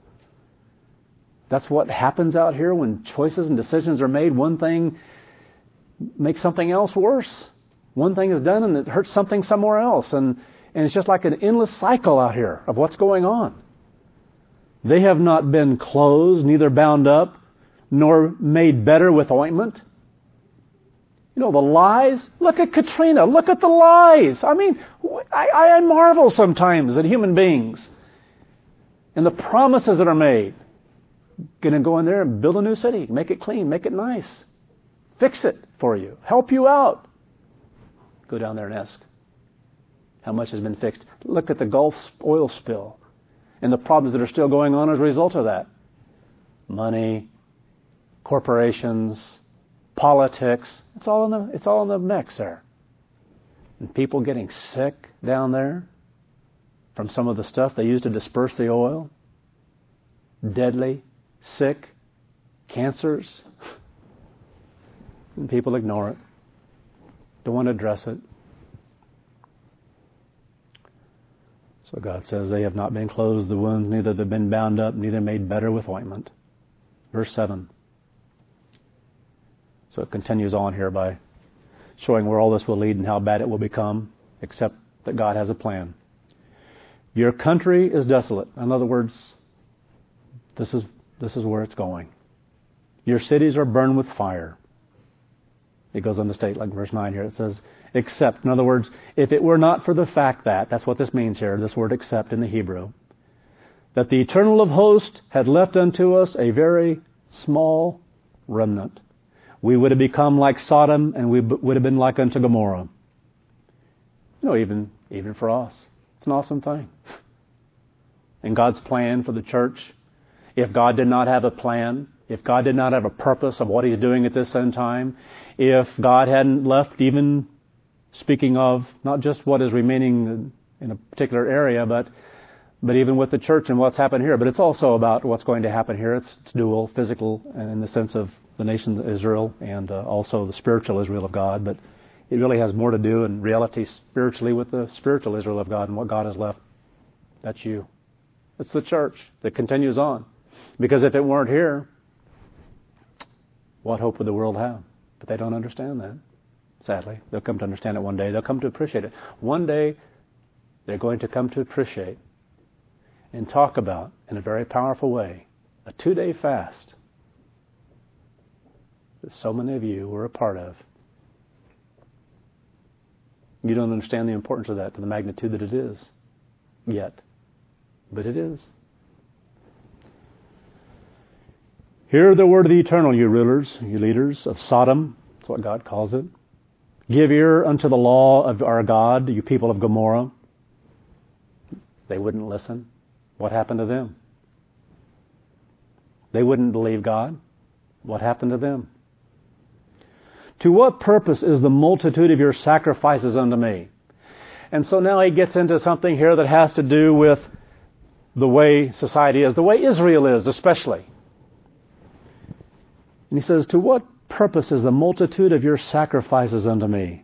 That's what happens out here when choices and decisions are made. One thing makes something else worse. One thing is done and it hurts something somewhere else. And it's just like an endless cycle out here of what's going on. They have not been closed, neither bound up, nor made better with ointment. The lies. Look at Katrina. Look at the lies. I mean, I marvel sometimes at human beings and the promises that are made. Going to go in there and build a new city, make it clean, make it nice, fix it for you, help you out. Go down there and ask how much has been fixed. Look at the Gulf oil spill and the problems that are still going on as a result of that. Money, corporations, politics, it's all in the mix there. And people getting sick down there from some of the stuff they use to disperse the oil. deadly, sick, cancers. And people ignore it. Don't want to address it. So God says, they have not been closed the wounds, neither have been bound up, neither made better with ointment. Verse 7. So it continues on here by showing where all this will lead and how bad it will become, except that God has a plan. Your country is desolate. In other words, this is where it's going. Your cities are burned with fire. It goes on to state, like verse 9 here, it says, except. In other words, if it were not for the fact that, that's what this means here, this word except in the Hebrew, that the Eternal of hosts had left unto us a very small remnant, we would have become like Sodom, and we would have been like unto Gomorrah. You know, even for us, it's an awesome thing. And God's plan for the church, if God did not have a plan, if God did not have a purpose of what He's doing at this end time, if God hadn't left, even speaking of not just what is remaining in a particular area, but even with the church and what's happened here. But it's also about what's going to happen here. It's dual, physical, in the sense of the nation of Israel and also the spiritual Israel of God. But it really has more to do in reality spiritually with the spiritual Israel of God and what God has left. That's you. It's the church that continues on. Because if it weren't here, what hope would the world have? But they don't understand that. Sadly, they'll come to understand it one day. They'll come to appreciate it. One day, they're going to come to appreciate and talk about, in a very powerful way, a 2-day fast that so many of you were a part of. You don't understand the importance of that to the magnitude that it is yet. But it is. Hear the word of the Eternal, you rulers, you leaders of Sodom. That's what God calls it. Give ear unto the law of our God, you people of Gomorrah. They wouldn't listen. What happened to them? They wouldn't believe God. What happened to them? To what purpose is the multitude of your sacrifices unto me? And so now he gets into something here that has to do with the way society is, the way Israel is especially. And he says, to what purpose is the multitude of your sacrifices unto me?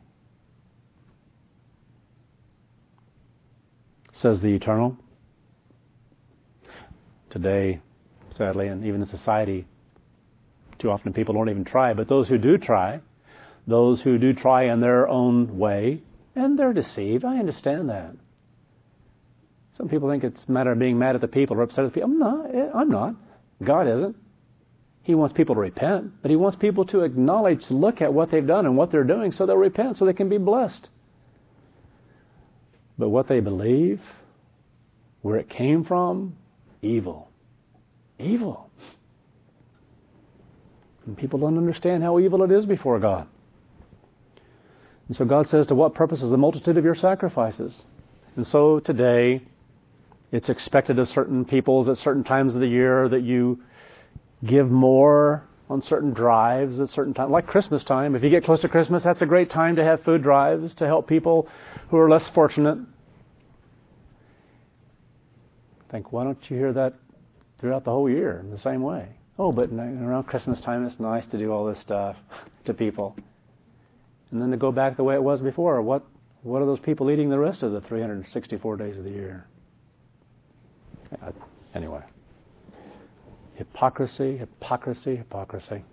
Says the Eternal. Today, sadly, and even in society, too often people don't even try. But those who do try in their own way, and they're deceived. I understand that. Some people think it's a matter of being mad at the people or upset at the people. I'm not. God isn't. He wants people to repent, but He wants people to acknowledge, look at what they've done and what they're doing so they'll repent, so they can be blessed. But what they believe, where it came from, evil. Evil. And people don't understand how evil it is before God. And so God says, to what purpose is the multitude of your sacrifices? And so today, it's expected of certain peoples at certain times of the year that you give more on certain drives at certain times, like Christmas time. If you get close to Christmas, that's a great time to have food drives to help people who are less fortunate. Why don't you hear that throughout the whole year in the same way? Oh, but around Christmas time, it's nice to do all this stuff to people. And then to go back the way it was before, what are those people eating the rest of the 364 days of the year? Anyway. Hypocrisy, hypocrisy, hypocrisy.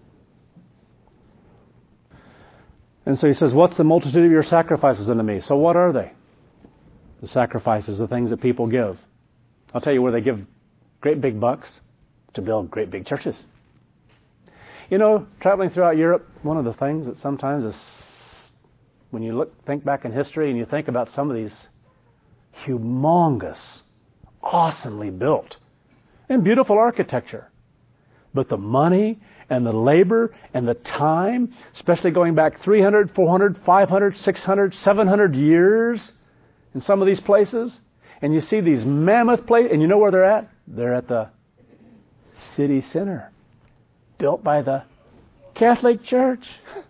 And so he says, what's the multitude of your sacrifices unto me? So what are they? The sacrifices, the things that people give. I'll tell you where they give great big bucks to build great big churches. You know, traveling throughout Europe, one of the things that sometimes is, when you think back in history and you think about some of these humongous, awesomely built, and beautiful architecture. But the money and the labor and the time, especially going back 300, 400, 500, 600, 700 years in some of these places, and you see these mammoth places, and you know where they're at? They're at the city center, built by the Catholic Church.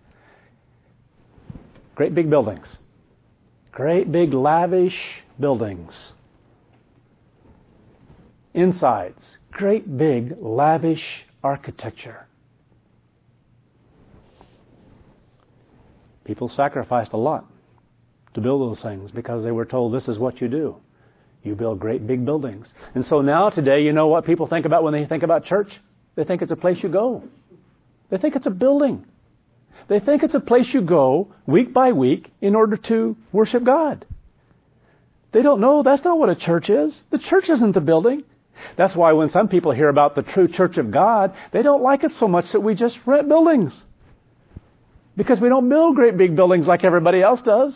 Great big buildings. Great big lavish buildings. Insides, great big, lavish architecture. People sacrificed a lot to build those things because they were told this is what you do. You build great big buildings. And so now today, you know what people think about when they think about church? They think it's a place you go. They think it's a building. They think it's a place you go week by week in order to worship God. They don't know that's not what a church is. The church isn't the building. That's why when some people hear about the true church of God, they don't like it so much that we just rent buildings. Because we don't build great big buildings like everybody else does.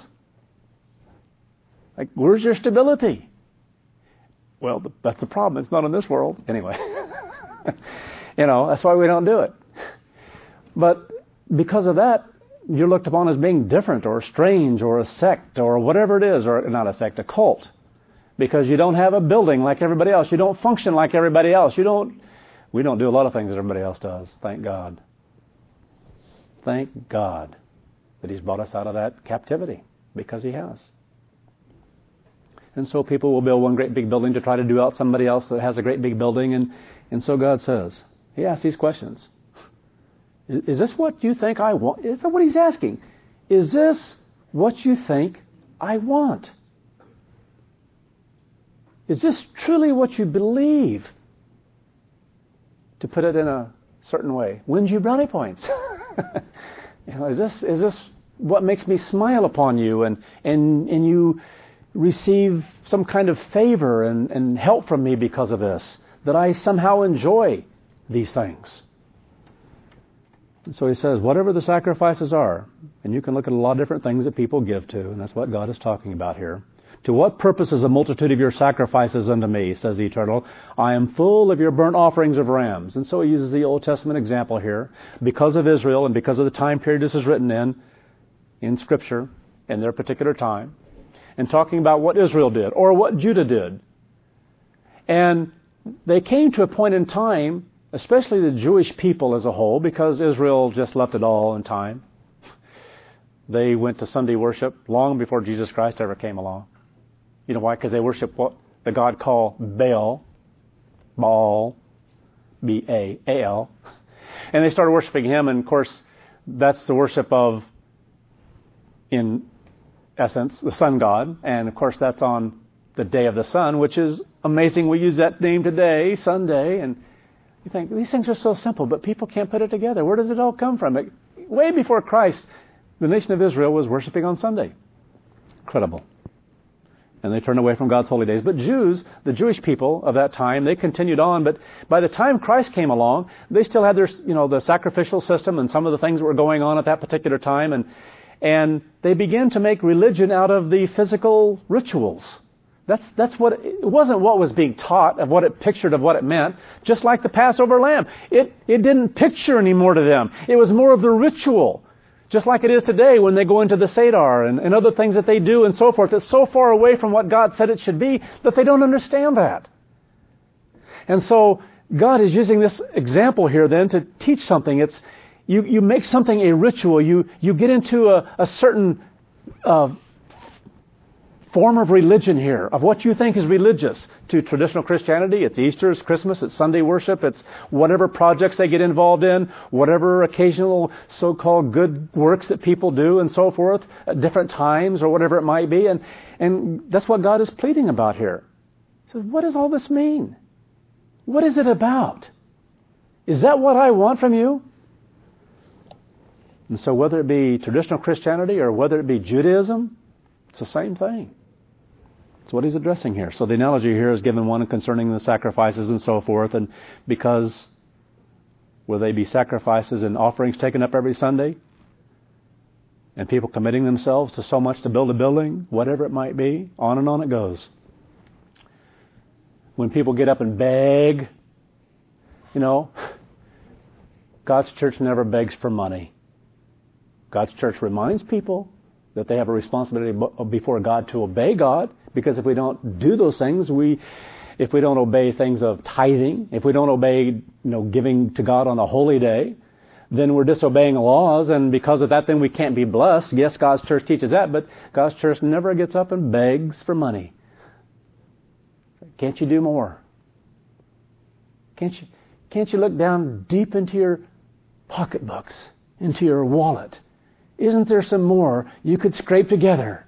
Like, where's your stability? Well, that's the problem. It's not in this world. Anyway. That's why we don't do it. But because of that, you're looked upon as being different or strange or a sect or whatever it is, or not a sect, a cult. Because you don't have a building like everybody else. You don't function like everybody else. We don't do a lot of things that everybody else does. Thank God. Thank God that He's brought us out of that captivity, because He has. And so people will build one great big building to try to do out somebody else that has a great big building. And so God says, He asks these questions. Is this what you think I want? Is that what He's asking? Is this what you think I want? Is this truly what you believe? To put it in a certain way, wins you brownie points. Is this what makes me smile upon you and you receive some kind of favor and help from me because of this? That I somehow enjoy these things. And so He says, whatever the sacrifices are, and you can look at a lot of different things that people give to, and that's what God is talking about here. To what purpose is a multitude of your sacrifices unto me, says the Eternal? I am full of your burnt offerings of rams. And so He uses the Old Testament example here. Because of Israel and because of the time period this is written in Scripture, in their particular time, and talking about what Israel did or what Judah did. And they came to a point in time, especially the Jewish people as a whole, because Israel just left it all in time. They went to Sunday worship long before Jesus Christ ever came along. You know why? Because they worship what the God called Baal, B-A-A-L. And they started worshiping him, and of course, that's the worship of, in essence, the sun god. And of course, that's on the day of the sun, which is amazing. We use that name today, Sunday, and you think, these things are so simple, but people can't put it together. Where does it all come from? Way before Christ, the nation of Israel was worshiping on Sunday. Incredible. And they turned away from God's holy days. But Jews, the Jewish people of that time, they continued on. But by the time Christ came along, they still had their, the sacrificial system and some of the things that were going on at that particular time. And they began to make religion out of the physical rituals. That's what it wasn't what was being taught, of what it pictured, of what it meant. Just like the Passover lamb, it didn't picture anymore to them. It was more of the ritual. Just like it is today when they go into the Seder and other things that they do and so forth. It's so far away from what God said it should be that they don't understand that. And so God is using this example here then to teach something. It's you make something a ritual. You get into a certain form of religion here, of what you think is religious. To traditional Christianity, it's Easter, it's Christmas, it's Sunday worship, it's whatever projects they get involved in, whatever occasional so-called good works that people do and so forth, at different times or whatever it might be. And that's what God is pleading about here. He says, what does all this mean? What is it about? Is that what I want from you? And so whether it be traditional Christianity or whether it be Judaism, it's the same thing. That's what he's addressing here. So the analogy here is given one concerning the sacrifices and so forth. And because will they be sacrifices and offerings taken up every Sunday? And people committing themselves to so much to build a building, whatever it might be, on and on it goes. When people get up and beg, God's church never begs for money. God's church reminds people that they have a responsibility before God to obey God, because if we don't do those things, if we don't obey things of tithing, if we don't obey, giving to God on a holy day, then we're disobeying laws, and because of that, then we can't be blessed. Yes, God's church teaches that, but God's church never gets up and begs for money. Can't you do more? Can't you look down deep into your pocketbooks, into your wallet? Isn't there some more you could scrape together?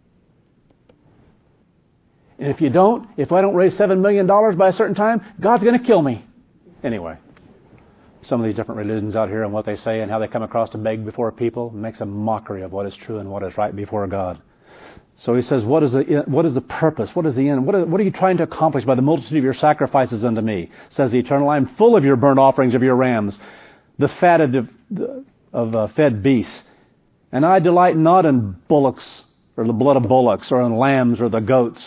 And if I don't raise $7 million by a certain time, God's going to kill me. Anyway, some of these different religions out here and what they say and how they come across to beg before people makes a mockery of what is true and what is right before God. So he says, what is the purpose? What is the end? What are you trying to accomplish by the multitude of your sacrifices unto me? Says the Eternal, I am full of your burnt offerings of your rams, the fat of fed beasts. And I delight not in bullocks, or the blood of bullocks, or in lambs, or the goats.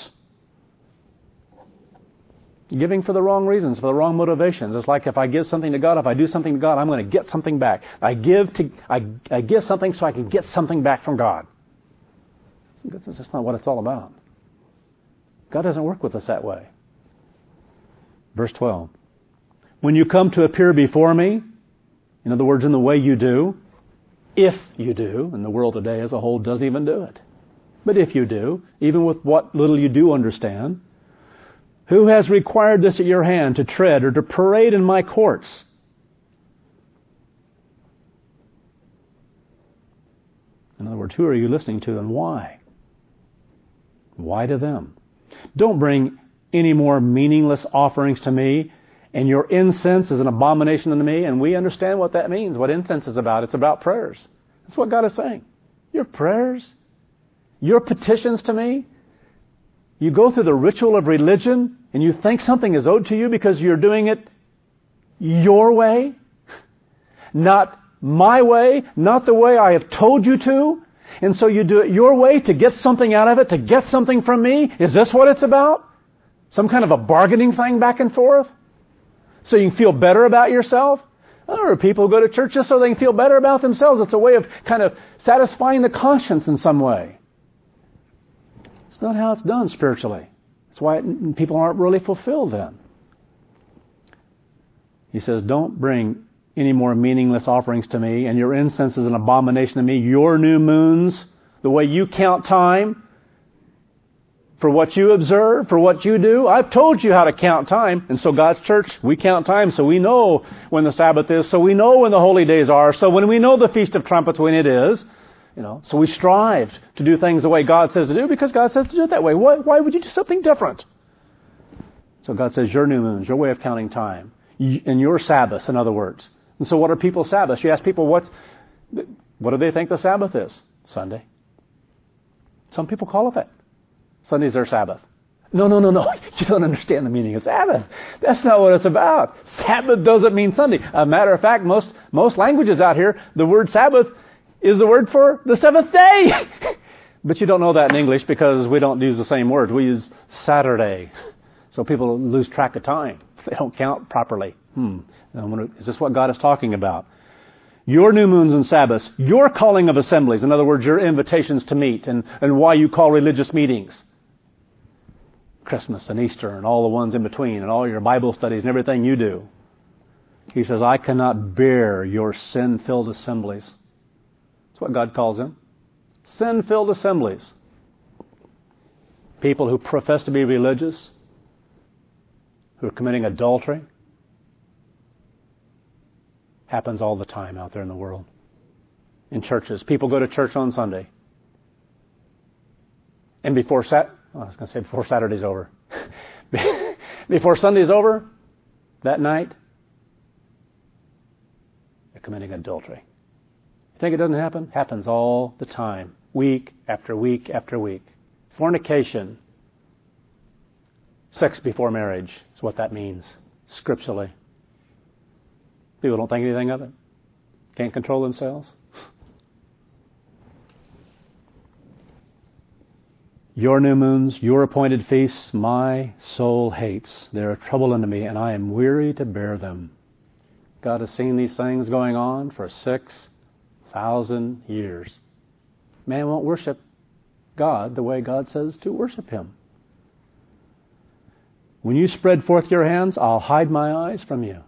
Giving for the wrong reasons, for the wrong motivations. It's like if I give something to God, if I do something to God, I'm going to get something back. I give something so I can get something back from God. That's just not what it's all about. God doesn't work with us that way. Verse 12. When you come to appear before me, in other words, in the way you do, if you do, and the world today as a whole doesn't even do it. But if you do, even with what little you do understand, who has required this at your hand to tread or to parade in my courts? In other words, who are you listening to and why? Why to them? Don't bring any more meaningless offerings to me, and your incense is an abomination unto me. And we understand what that means, what incense is about. It's about prayers. That's what God is saying. Your prayers, your petitions to me, you go through the ritual of religion and you think something is owed to you because you're doing it your way, not my way, not the way I have told you to. And so you do it your way to get something out of it, to get something from me. Is this what it's about? Some kind of a bargaining thing back and forth? So you can feel better about yourself? Or people who go to church just so they can feel better about themselves. It's a way of kind of satisfying the conscience in some way. It's not how it's done spiritually. That's why people aren't really fulfilled then. He says, don't bring any more meaningless offerings to me, and your incense is an abomination to me. Your new moons, the way you count time, for what you observe, for what you do. I've told you how to count time. And so God's church, we count time so we know when the Sabbath is, so we know when the holy days are, so when we know the Feast of Trumpets when it is. So we strive to do things the way God says to do because God says to do it that way. Why would you do something different? So God says, your new moons, your way of counting time, and your Sabbaths, in other words. And so what are people's Sabbaths? You ask people, what do they think the Sabbath is? Sunday. Some people call it that. Sunday's their Sabbath. No. You don't understand the meaning of Sabbath. That's not what it's about. Sabbath doesn't mean Sunday. A matter of fact, most languages out here, the word Sabbath is the word for the seventh day. But you don't know that in English because we don't use the same words. We use Saturday. So people lose track of time. They don't count properly. Is this what God is talking about? Your new moons and Sabbaths, your calling of assemblies, in other words, your invitations to meet and why you call religious meetings. Christmas and Easter and all the ones in between and all your Bible studies and everything you do. He says, I cannot bear your sin-filled assemblies. That's what God calls them. Sin-filled assemblies. People who profess to be religious, who are committing adultery. Happens all the time out there in the world. In churches. People go to church on Sunday. And before Saturday's over. Before Sunday's over, that night, they're committing adultery. You think it doesn't happen? Happens all the time. Week after week after week. Fornication. Sex before marriage is what that means, scripturally. People don't think anything of it. Can't control themselves. Your new moons, your appointed feasts, my soul hates. They are a trouble unto me, and I am weary to bear them. God has seen these things going on for 6,000 years. Man won't worship God the way God says to worship Him. When you spread forth your hands, I'll hide my eyes from you.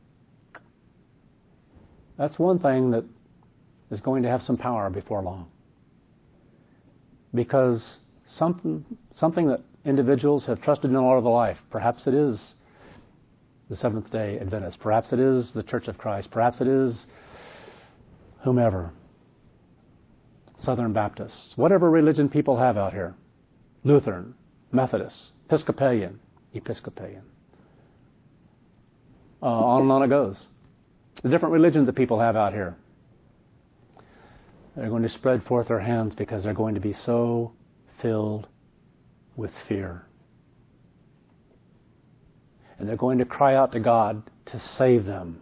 That's one thing that is going to have some power before long. Because something that individuals have trusted in all of their life, perhaps it is the Seventh-day Adventists. Perhaps it is the Church of Christ. Perhaps it is whomever. Southern Baptists. Whatever religion people have out here. Lutheran, Methodist, Episcopalian. On and on it goes. The different religions that people have out here. They're going to spread forth their hands because they're going to be so filled with fear. And they're going to cry out to God to save them.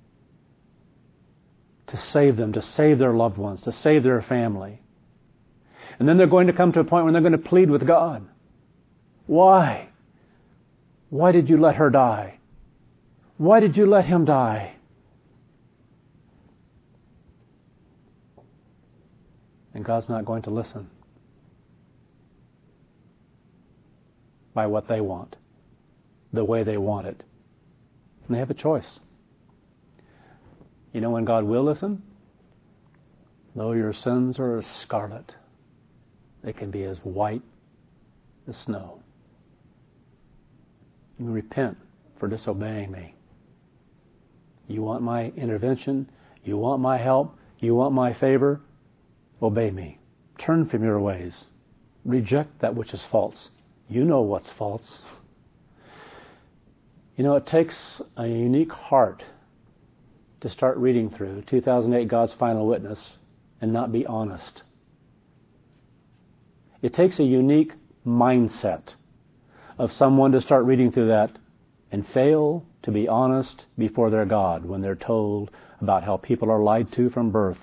To save them, to save their loved ones, to save their family. And then they're going to come to a point when they're going to plead with God. Why? Why did you let her die? Why did you let him die? And God's not going to listen by what they want, the way they want it. And they have a choice. You know when God will listen? Though your sins are as scarlet, they can be as white as snow. You repent for disobeying me. You want my intervention? You want my help? You want my favor? Obey me. Turn from your ways. Reject that which is false. You know what's false. You know, it takes a unique heart to start reading through 2008 God's Final Witness and not be honest. It takes a unique mindset of someone to start reading through that and fail to be honest before their God when they're told about how people are lied to from birth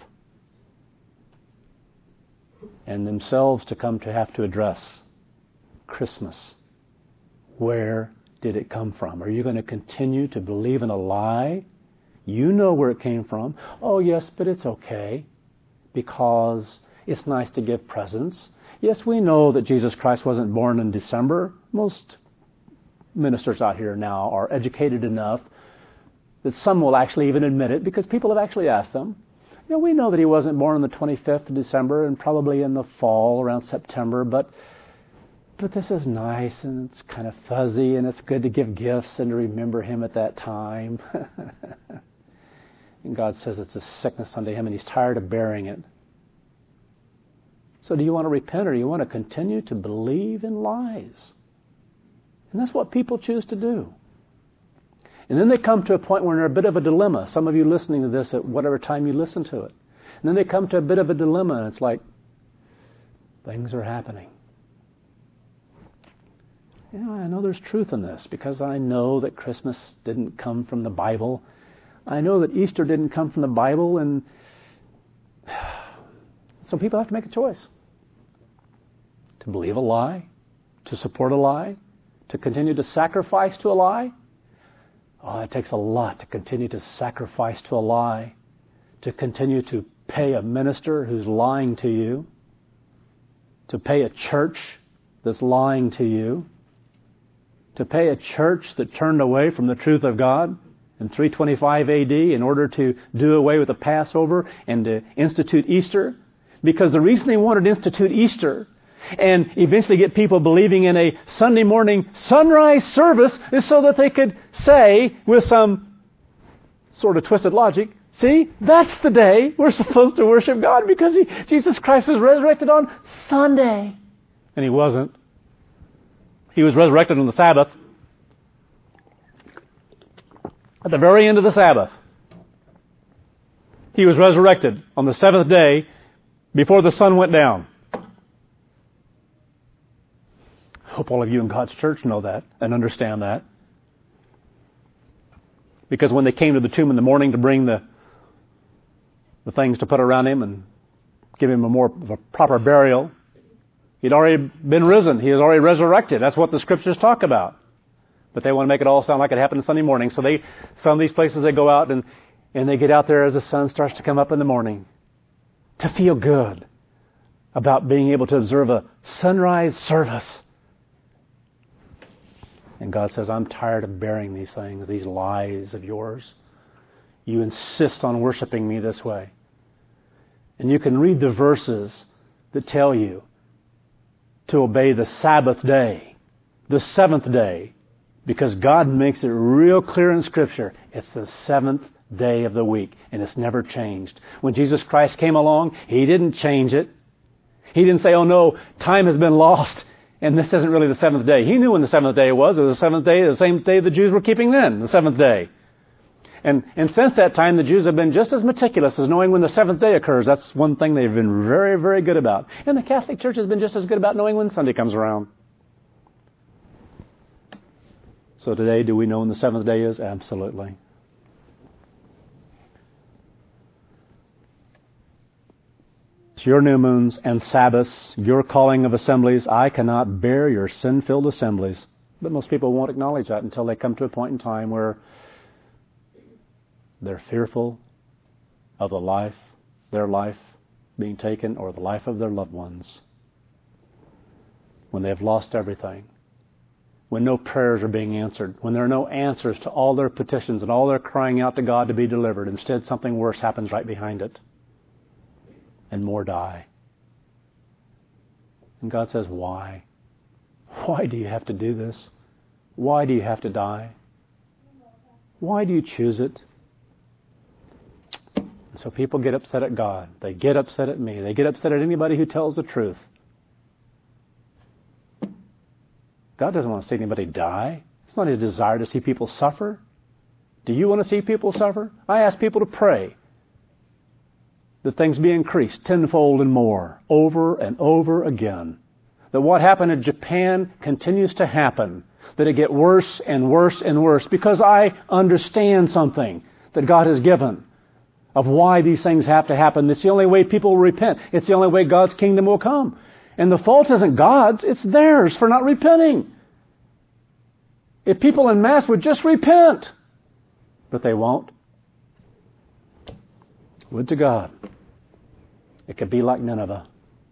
and themselves to come to have to address Christmas. Where did it come from? Are you going to continue to believe in a lie? You know where it came from. Oh, yes, but it's okay because it's nice to give presents. Yes, we know that Jesus Christ wasn't born in December. Most ministers out here now are educated enough that some will actually even admit it because people have actually asked them. You know, we know that he wasn't born on the 25th of December and probably in the fall around September, but this is nice and it's kind of fuzzy and it's good to give gifts and to remember him at that time. And God says it's a sickness unto him and he's tired of bearing it. So do you want to repent or do you want to continue to believe in lies? And that's what people choose to do. And then they come to a point where they're a bit of a dilemma. Some of you listening to this at whatever time you listen to it. And then they come to a bit of a dilemma and it's like, things are happening. You know, I know there's truth in this because I know that Christmas didn't come from the Bible. I know that Easter didn't come from the Bible, and so people have to make a choice. To believe a lie, to support a lie, to continue to sacrifice to a lie. Oh, it takes a lot to continue to sacrifice to a lie, to continue to pay a minister who's lying to you, to pay a church that's lying to you, to pay a church that turned away from the truth of God in 325 AD in order to do away with the Passover and to institute Easter. Because the reason they wanted to institute Easter and eventually get people believing in a Sunday morning sunrise service is so that they could say with some sort of twisted logic, see, that's the day we're supposed to worship God because Jesus Christ was resurrected on Sunday. And he wasn't. He was resurrected on the Sabbath. At the very end of the Sabbath. He was resurrected on the seventh day before the sun went down. I hope all of you in God's church know that and understand that. Because when they came to the tomb in the morning to bring the things to put around him and give him a proper burial, he'd already been risen. He is already resurrected. That's what the Scriptures talk about. But they want to make it all sound like it happened Sunday morning. So some of these places they go out and they get out there as the sun starts to come up in the morning to feel good about being able to observe a sunrise service. And God says, I'm tired of bearing these things, these lies of yours. You insist on worshiping me this way. And you can read the verses that tell you to obey the Sabbath day, the seventh day, Because God makes it real clear in Scripture. It's the seventh day of the week, and it's never changed. When Jesus Christ came along, He didn't change it. He didn't say, oh no, time has been lost, and this isn't really the seventh day. He knew when the seventh day was. It was the seventh day, the same day the Jews were keeping then, the seventh day. And since that time, the Jews have been just as meticulous as knowing when the seventh day occurs. That's one thing they've been very, very good about. And the Catholic Church has been just as good about knowing when Sunday comes around. So today, do we know when the seventh day is? Absolutely. It's your new moons and Sabbaths, your calling of assemblies. I cannot bear your sin-filled assemblies. But most people won't acknowledge that until they come to a point in time where they're fearful of their life being taken, or the life of their loved ones. When they've lost everything. When no prayers are being answered. When there are no answers to all their petitions and all their crying out to God to be delivered. Instead, something worse happens right behind it. And more die. And God says, why? Why do you have to do this? Why do you have to die? Why do you choose it? So people get upset at God. They get upset at me. They get upset at anybody who tells the truth. God doesn't want to see anybody die. It's not His desire to see people suffer. Do you want to see people suffer? I ask people to pray that things be increased tenfold and more, over and over again. That what happened in Japan continues to happen. That it get worse and worse and worse, because I understand something that God has given of why these things have to happen. It's the only way people will repent. It's the only way God's kingdom will come. And the fault isn't God's, it's theirs for not repenting. If people en masse would just repent. But they won't. Would to God it could be like Nineveh.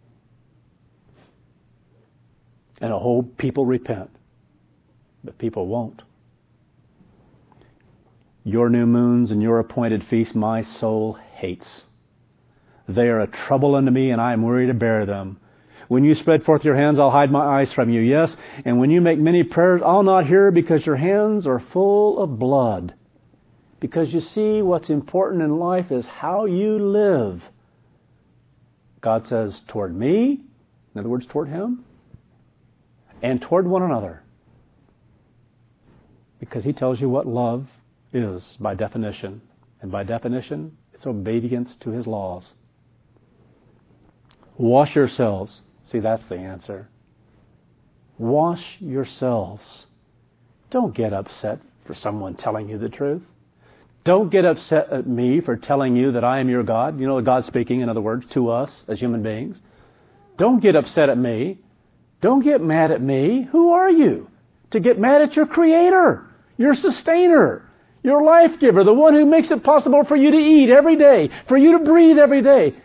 And a whole people repent. But people won't. Your new moons and your appointed feasts my soul hates. They are a trouble unto me, and I am weary to bear them. When you spread forth your hands, I'll hide my eyes from you. Yes, and when you make many prayers, I'll not hear, because your hands are full of blood. Because you see, what's important in life is how you live. God says, toward me, in other words, toward Him, and toward one another. Because He tells you what love is by definition. And by definition, it's obedience to His laws. Wash yourselves. See, that's the answer. Wash yourselves. Don't get upset for someone telling you the truth. Don't get upset at me for telling you that I am your God. You know, God speaking, in other words, to us as human beings. Don't get upset at me. Don't get mad at me. Who are you to get mad at your Creator, your Sustainer, your life giver, the one who makes it possible for you to eat every day, for you to breathe every day?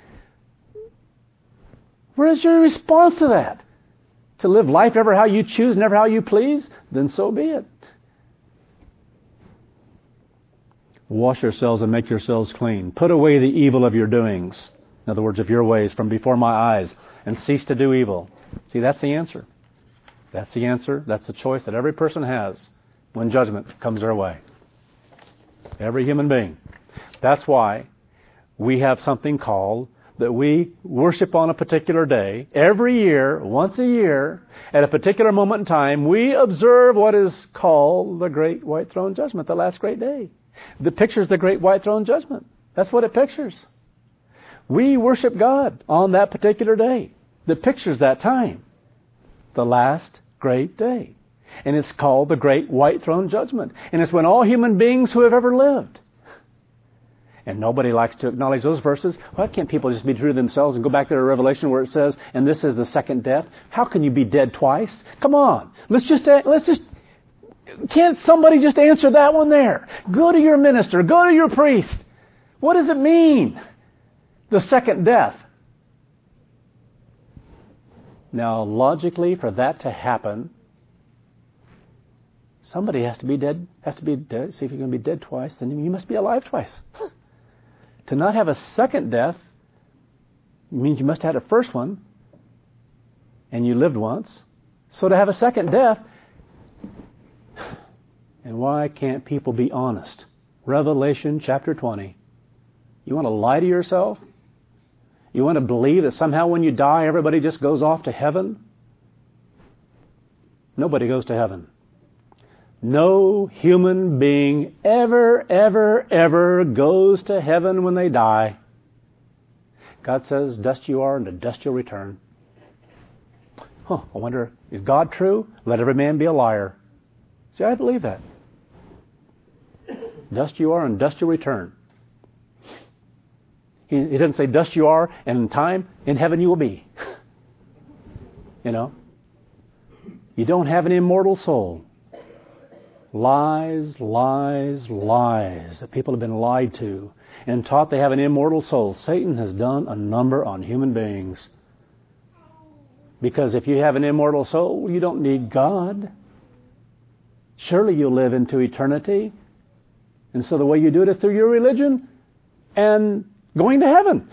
Where is your response to that? To live life ever how you choose, never how you please? Then so be it. Wash yourselves and make yourselves clean. Put away the evil of your doings. In other words, of your ways from before my eyes, and cease to do evil. See, that's the answer. That's the answer. That's the choice that every person has when judgment comes their way. Every human being. That's why we have something called that we worship on a particular day. Every year, once a year, at a particular moment in time, we observe what is called the Great White Throne Judgment, the last great day. That pictures the Great White Throne Judgment. That's what it pictures. We worship God on that particular day that pictures that time. The last great day. And it's called the Great White Throne Judgment. And it's when all human beings who have ever lived. And nobody likes to acknowledge those verses. Why can't people just be true to themselves and go back to the Revelation where it says, and this is the second death? How can you be dead twice? Come on. Let's just, can't somebody just answer that one there? Go to your minister. Go to your priest. What does it mean? The second death. Now, logically, for that to happen, somebody has to be dead. See, if you're going to be dead twice, then you must be alive twice. To not have a second death means you must have had a first one, and you lived once. So to have a second death, And why can't people be honest? Revelation chapter 20. You want to lie to yourself? You want to believe that somehow when you die, everybody just goes off to heaven? Nobody goes to heaven. No human being ever goes to heaven when they die. God says, dust you are and to dust you'll return. I wonder, is God true? Let every man be a liar. See, I believe that. Dust you are and dust you'll return. He doesn't say dust you are and in time, in heaven you will be. You know? You don't have an immortal soul. Lies, lies, lies that people have been lied to and taught they have an immortal soul. Satan has done a number on human beings. Because if you have an immortal soul, you don't need God. Surely you'll live into eternity. And so the way you do it is through your religion and going to heaven.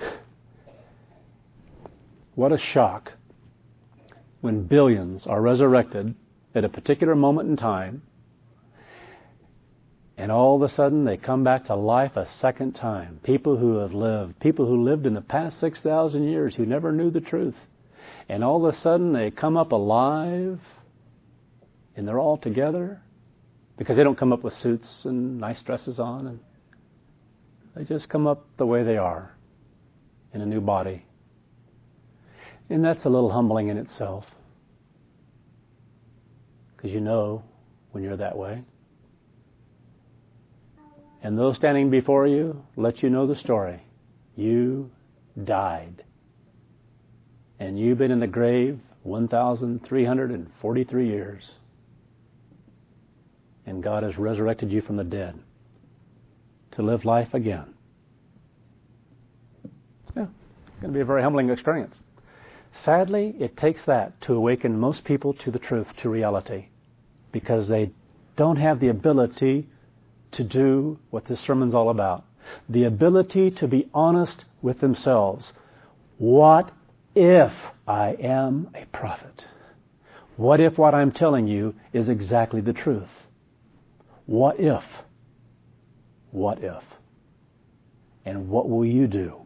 What a shock when billions are resurrected at a particular moment in time, and all of a sudden they come back to life a second time. People who lived in the past 6,000 years who never knew the truth. And all of a sudden they come up alive and they're all together because they don't come up with suits and nice dresses on. And they just come up the way they are in a new body. And that's a little humbling in itself. Because you know when you're that way. And those standing before you let you know the story. You died. And you've been in the grave 1,343 years. And God has resurrected you from the dead to live life again. Yeah, it's going to be a very humbling experience. Sadly, it takes that to awaken most people to the truth, to reality, because they don't have the ability to do what this sermon's all about. The ability to be honest with themselves. What if I am a prophet? What if what I'm telling you is exactly the truth? What if? What if? And what will you do?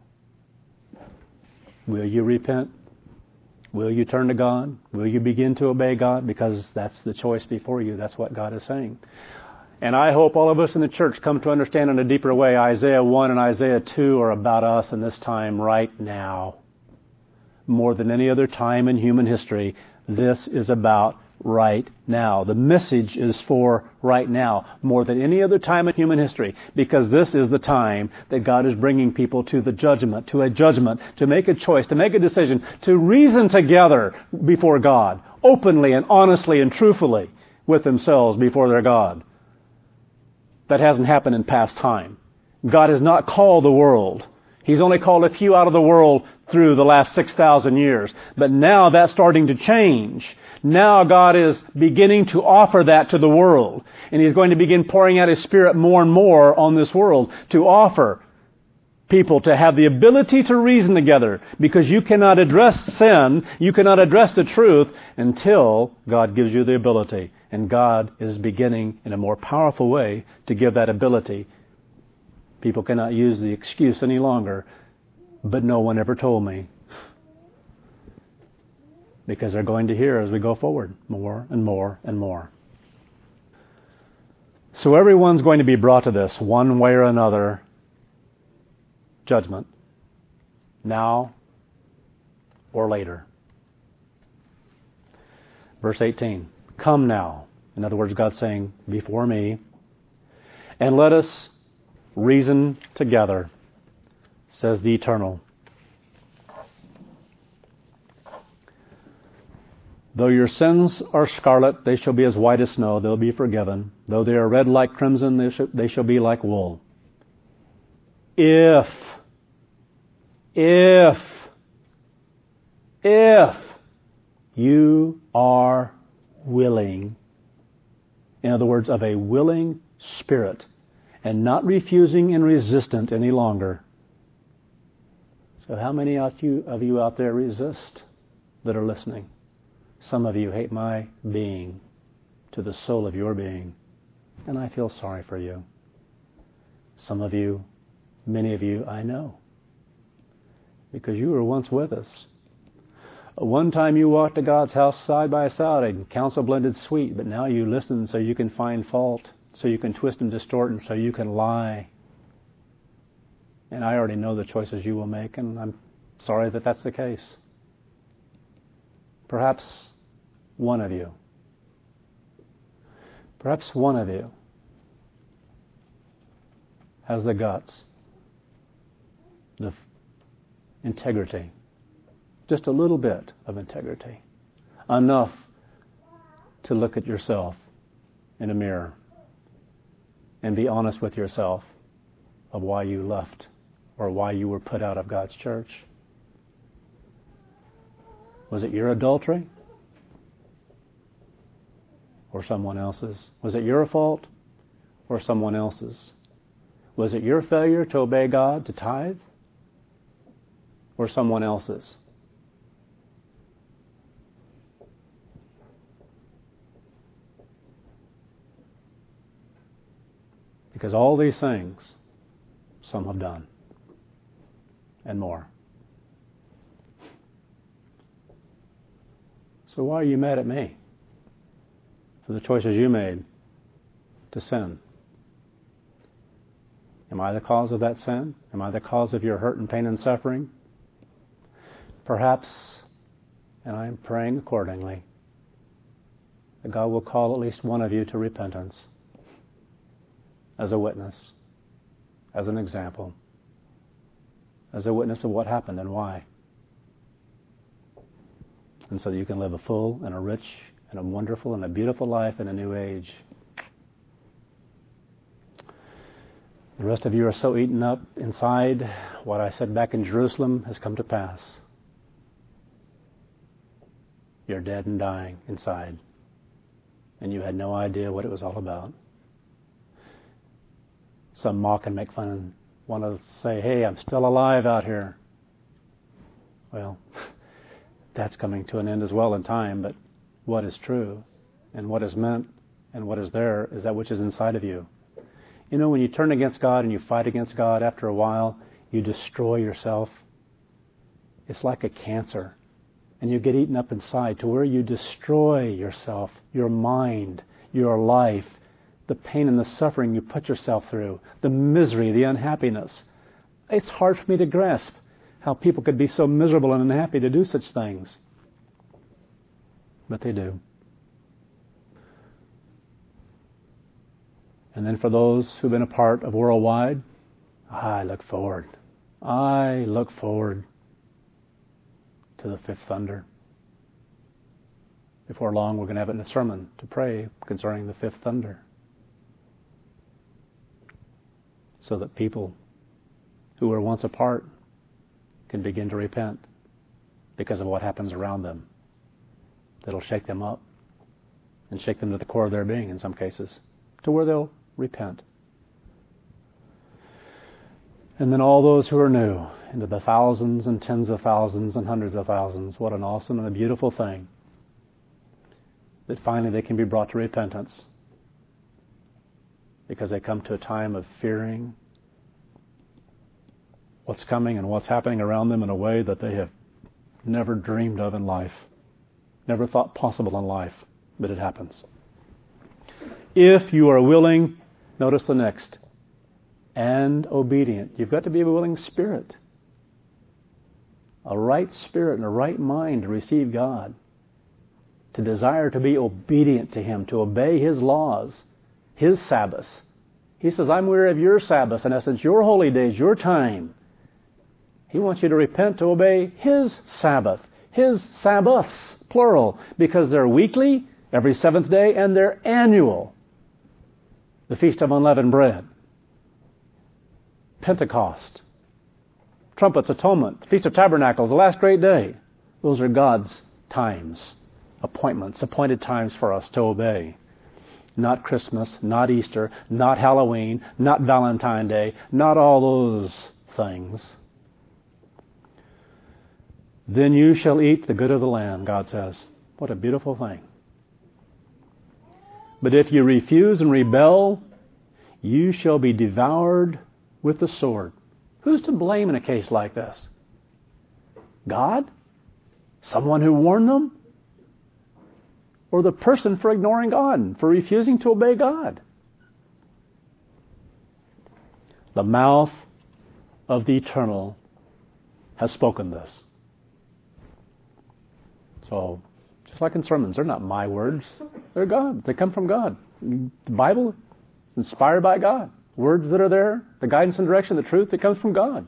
Will you repent? Will you turn to God? Will you begin to obey God? Because that's the choice before you. That's what God is saying. And I hope all of us in the church come to understand in a deeper way Isaiah 1 and Isaiah 2 are about us in this time right now. More than any other time in human history, this is about right now. The message is for right now, more than any other time in human history, because this is the time that God is bringing people to the judgment, to a judgment, to make a choice, to make a decision, to reason together before God, openly and honestly and truthfully with themselves before their God. That hasn't happened in past time. God has not called the world. He's only called a few out of the world through the last 6,000 years. But now that's starting to change. Now God is beginning to offer that to the world. And He's going to begin pouring out His Spirit more and more on this world to offer people to have the ability to reason together. Because you cannot address sin, you cannot address the truth until God gives you the ability. And God is beginning in a more powerful way to give that ability. People cannot use the excuse any longer, but no one ever told me. Because they're going to hear as we go forward more and more and more. So everyone's going to be brought to this one way or another judgment. Now or later. Verse 18. Come now. In other words, God's saying, before me, and let us reason together, says the Eternal. Though your sins are scarlet, they shall be as white as snow. They'll be forgiven. Though they are red like crimson, they shall be like wool. If you are willing, in other words, of a willing spirit, and not refusing and resistant any longer. So how many of you out there resist that are listening? Some of you hate my being to the soul of your being. And I feel sorry for you. Some of you, many of you, I know. Because you were once with us. One time you walked to God's house side by side and counsel blended sweet, but now you listen so you can find fault, so you can twist and distort, and so you can lie. And I already know the choices you will make, and I'm sorry that that's the case. Perhaps one of you has the guts, the integrity, just a little bit of integrity, enough to look at yourself in a mirror and be honest with yourself of why you left or why you were put out of God's church. Was it your adultery or someone else's? Was it your fault or someone else's? Was it your failure to obey God, to tithe, or someone else's? Because all these things, some have done, and more. So why are you mad at me for the choices you made to sin? Am I the cause of that sin? Am I the cause of your hurt and pain and suffering? Perhaps, and I am praying accordingly, that God will call at least one of you to repentance as a witness, as an example, as a witness of what happened and why. And so that you can live a full and a rich and a wonderful and a beautiful life in a new age. The rest of you are so eaten up inside, what I said back in Jerusalem has come to pass. You're dead and dying inside, and you had no idea what it was all about. Some mock and make fun and want to say, hey, I'm still alive out here. Well, that's coming to an end as well in time, but what is true and what is meant and what is there is that which is inside of you. You know, when you turn against God and you fight against God, after a while, you destroy yourself. It's like a cancer. And you get eaten up inside to where you destroy yourself, your mind, your life, the pain and the suffering you put yourself through, the misery, the unhappiness. It's hard for me to grasp how people could be so miserable and unhappy to do such things. But they do. And then for those who've been a part of Worldwide, I look forward to the fifth thunder. Before long, we're going to have a sermon to pray concerning the fifth thunder, so that people who were once apart can begin to repent because of what happens around them. That'll shake them up and shake them to the core of their being in some cases, to where they'll repent. And then all those who are new, into the thousands and tens of thousands and hundreds of thousands. What an awesome and a beautiful thing that finally they can be brought to repentance because they come to a time of fearing what's coming and what's happening around them in a way that they have never dreamed of in life, never thought possible in life, but it happens. If you are willing, notice the next, and obedient. You've got to be a willing spirit, a right spirit and a right mind to receive God, to desire to be obedient to Him, to obey His laws, His Sabbaths. He says, I'm weary of your Sabbaths, in essence, your holy days, your time. He wants you to repent, to obey His Sabbath, His Sabbaths, plural, because they're weekly, every seventh day, and they're annual. The Feast of Unleavened Bread, Pentecost, Trumpets, Atonement, Feast of Tabernacles, the last great day. Those are God's times, appointments, appointed times for us to obey. Not Christmas, not Easter, not Halloween, not Valentine's Day, not all those things. Then you shall eat the good of the land, God says. What a beautiful thing. But if you refuse and rebel, you shall be devoured with the sword. Who's to blame in a case like this? God? Someone who warned them? Or the person for ignoring God, for refusing to obey God? The mouth of the Eternal has spoken this. So, just like in sermons, they're not my words. They're God. They come from God. The Bible is inspired by God. Words that are there, the guidance and direction, the truth, it comes from God.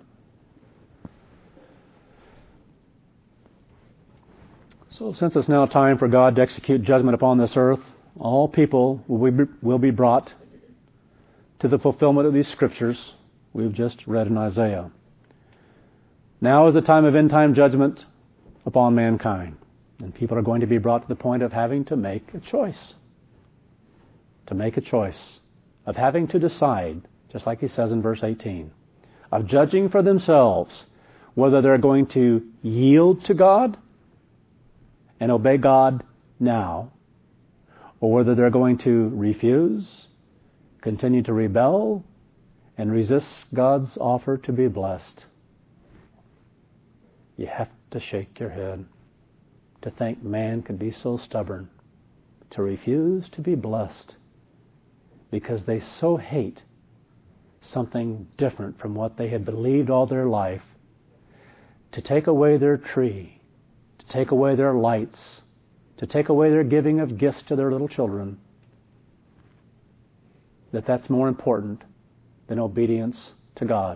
So since it's now time for God to execute judgment upon this earth, all people will be brought to the fulfillment of these scriptures we've just read in Isaiah. Now is the time of end-time judgment upon mankind. And people are going to be brought to the point of having to make a choice. To make a choice. Of having to decide, just like he says in verse 18. Of judging for themselves whether they're going to yield to God and obey God now, or whether they're going to refuse, continue to rebel, and resist God's offer to be blessed. You have to shake your head to think man could be so stubborn to refuse to be blessed because they so hate something different from what they had believed all their life, to take away their tree, to take away their lights, to take away their giving of gifts to their little children, that's more important than obedience to God.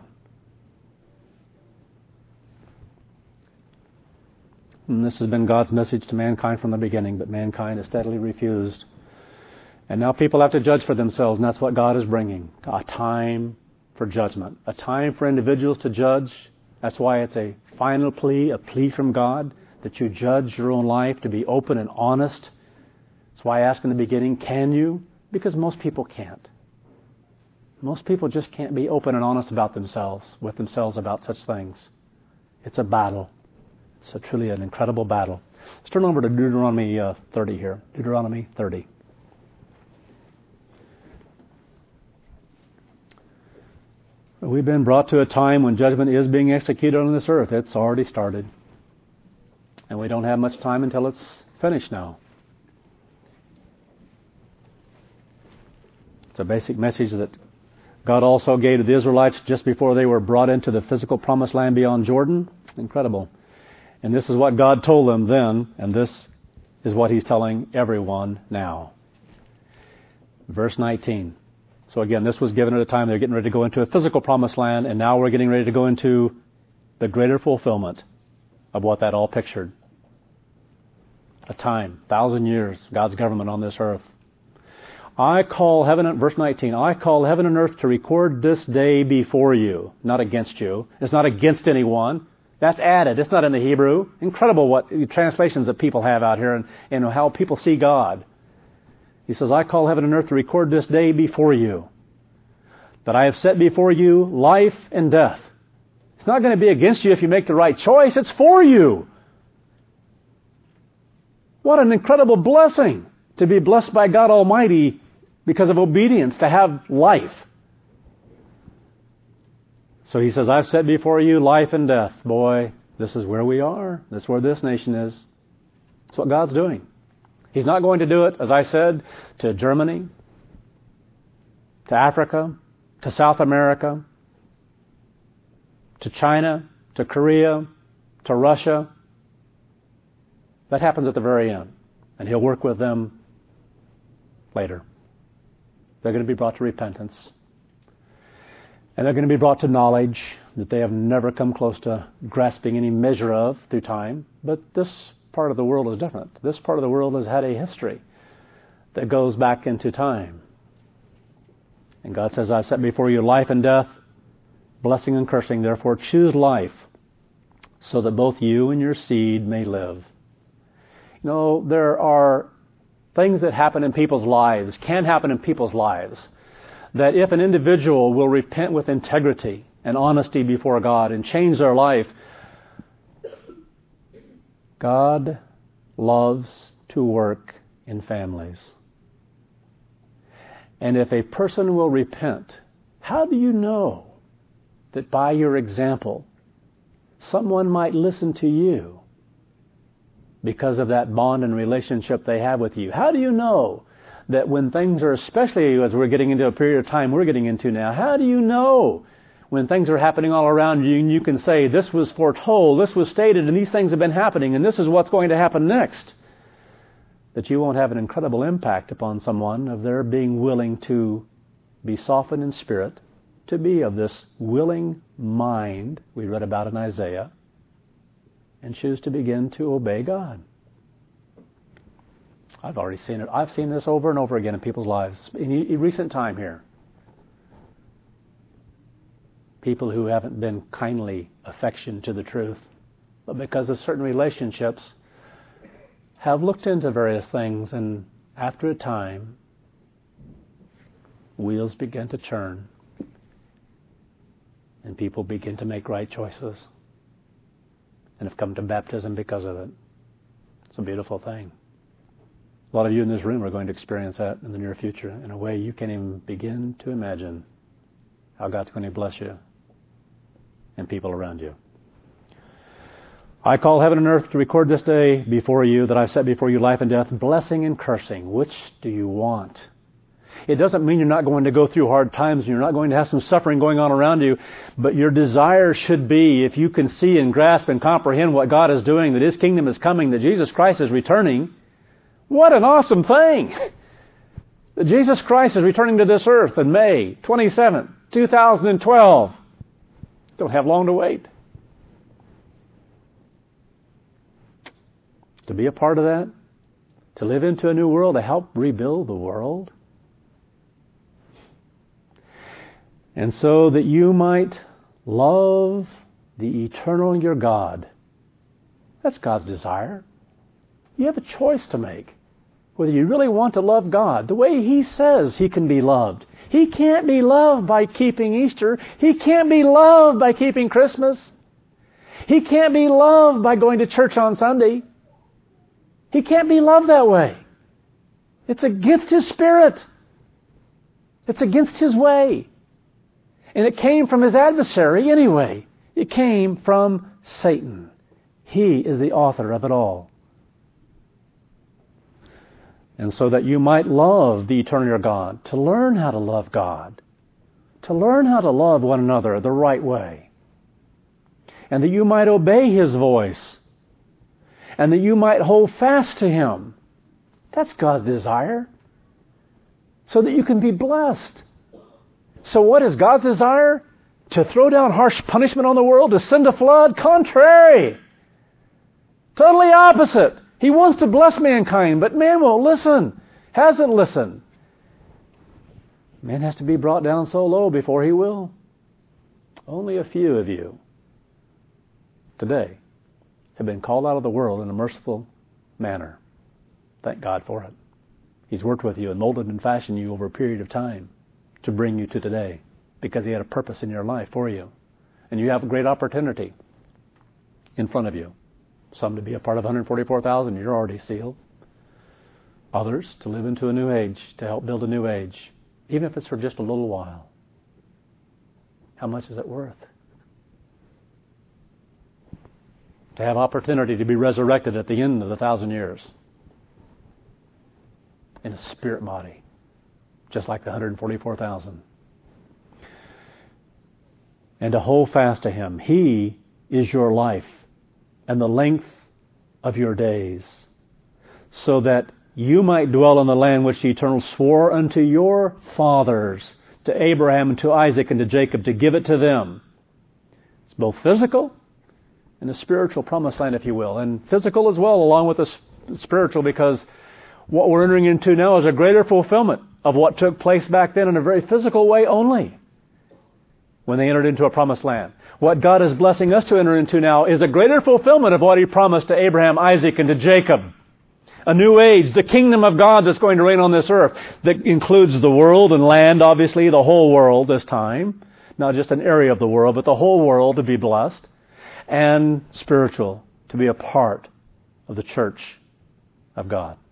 And this has been God's message to mankind from the beginning, but mankind has steadily refused. And now people have to judge for themselves, and that's what God is bringing. A time for judgment. A time for individuals to judge. That's why it's a final plea, a plea from God, that you judge your own life, to be open and honest. That's why I asked in the beginning, can you? Because most people can't. Most people just can't be open and honest about themselves, with themselves about such things. It's a battle. It's truly an incredible battle. Let's turn over to Deuteronomy 30 here. Deuteronomy 30. We've been brought to a time when judgment is being executed on this earth. It's already started. And we don't have much time until it's finished now. It's a basic message that God also gave to the Israelites just before they were brought into the physical promised land beyond Jordan. Incredible. And this is what God told them then, and this is what He's telling everyone now. Verse 19. So again, this was given at a time they're getting ready to go into a physical promised land, and now we're getting ready to go into the greater fulfillment of what that all pictured. A time, 1,000 years, God's government on this earth. I call heaven, verse 19, I call heaven and earth to record this day before you, not against you. It's not against anyone. That's added. It's not in the Hebrew. Incredible what translations that people have out here and how people see God. He says, I call heaven and earth to record this day before you, that I have set before you life and death. It's not going to be against you if you make the right choice. It's for you. What an incredible blessing to be blessed by God Almighty because of obedience, to have life. So he says, I've set before you life and death. Boy, this is where we are. That's where this nation is. That's what God's doing. He's not going to do it, as I said, to Germany, to Africa, to South America, to China, to Korea, to Russia. That happens at the very end. And He'll work with them later. They're going to be brought to repentance. And they're going to be brought to knowledge that they have never come close to grasping any measure of through time. But this part of the world is different. This part of the world has had a history that goes back into time. And God says, I've set before you life and death, blessing and cursing. Therefore choose life, so that both you and your seed may live. You know, there are things that happen in people's lives, can happen in people's lives, that if an individual will repent with integrity and honesty before God and change their life, God loves to work in families. And if a person will repent, how do you know that by your example, someone might listen to you because of that bond and relationship they have with you? How do you know that when things are, especially as we're getting into a period of time we're getting into now, how do you know when things are happening all around you and you can say, this was foretold, this was stated, and these things have been happening, and this is what's going to happen next, that you won't have an incredible impact upon someone of their being willing to be softened in spirit, to be of this willing mind we read about in Isaiah, and choose to begin to obey God. I've already seen it. I've seen this over and over again in people's lives in recent time here. People who haven't been kindly affectioned to the truth, but because of certain relationships, have looked into various things, and after a time, wheels begin to turn, and people begin to make right choices, and have come to baptism because of it. It's a beautiful thing. A lot of you in this room are going to experience that in the near future in a way you can't even begin to imagine how God's going to bless you and people around you. I call heaven and earth to record this day before you, that I've set before you life and death, blessing and cursing. Which do you want? It doesn't mean you're not going to go through hard times and you're not going to have some suffering going on around you, but your desire should be, if you can see and grasp and comprehend what God is doing, that His kingdom is coming, that Jesus Christ is returning. What an awesome thing! That Jesus Christ is returning to this earth on May 27th, 2012. Don't have long to wait. To be a part of that, to live into a new world, to help rebuild the world. And so that you might love the eternal your God. That's God's desire. You have a choice to make. Whether you really want to love God the way He says He can be loved. He can't be loved by keeping Easter. He can't be loved by keeping Christmas. He can't be loved by going to church on Sunday. He can't be loved that way. It's against His Spirit. It's against His way. And it came from His adversary anyway. It came from Satan. He is the author of it all. And so that you might love the eternal God, to learn how to love God, to learn how to love one another the right way, and that you might obey His voice, and that you might hold fast to Him. That's God's desire. So that you can be blessed. So what is God's desire? To throw down harsh punishment on the world, to send a flood? Contrary. Totally opposite. He wants to bless mankind, but man won't listen. Hasn't listened. Man has to be brought down so low before he will. Only a few of you today have been called out of the world in a merciful manner. Thank God for it. He's worked with you and molded and fashioned you over a period of time to bring you to today because He had a purpose in your life for you. And you have a great opportunity in front of you. Some to be a part of 144,000, you're already sealed. Others to live into a new age, to help build a new age, even if it's for just a little while. How much is it worth? To have opportunity to be resurrected at the end of the 1,000 years in a spirit body, just like the 144,000. And to hold fast to Him. He is your life and the length of your days, so that you might dwell in the land which the Eternal swore unto your fathers, to Abraham and to Isaac and to Jacob, to give it to them. It's both physical and a spiritual promised land, if you will, and physical as well, along with the spiritual, because what we're entering into now is a greater fulfillment of what took place back then in a very physical way only, when they entered into a promised land. What God is blessing us to enter into now is a greater fulfillment of what He promised to Abraham, Isaac, and to Jacob. A new age, the kingdom of God that's going to reign on this earth, that includes the world and land, obviously, the whole world this time. Not just an area of the world, but the whole world to be blessed. And spiritual, to be a part of the church of God.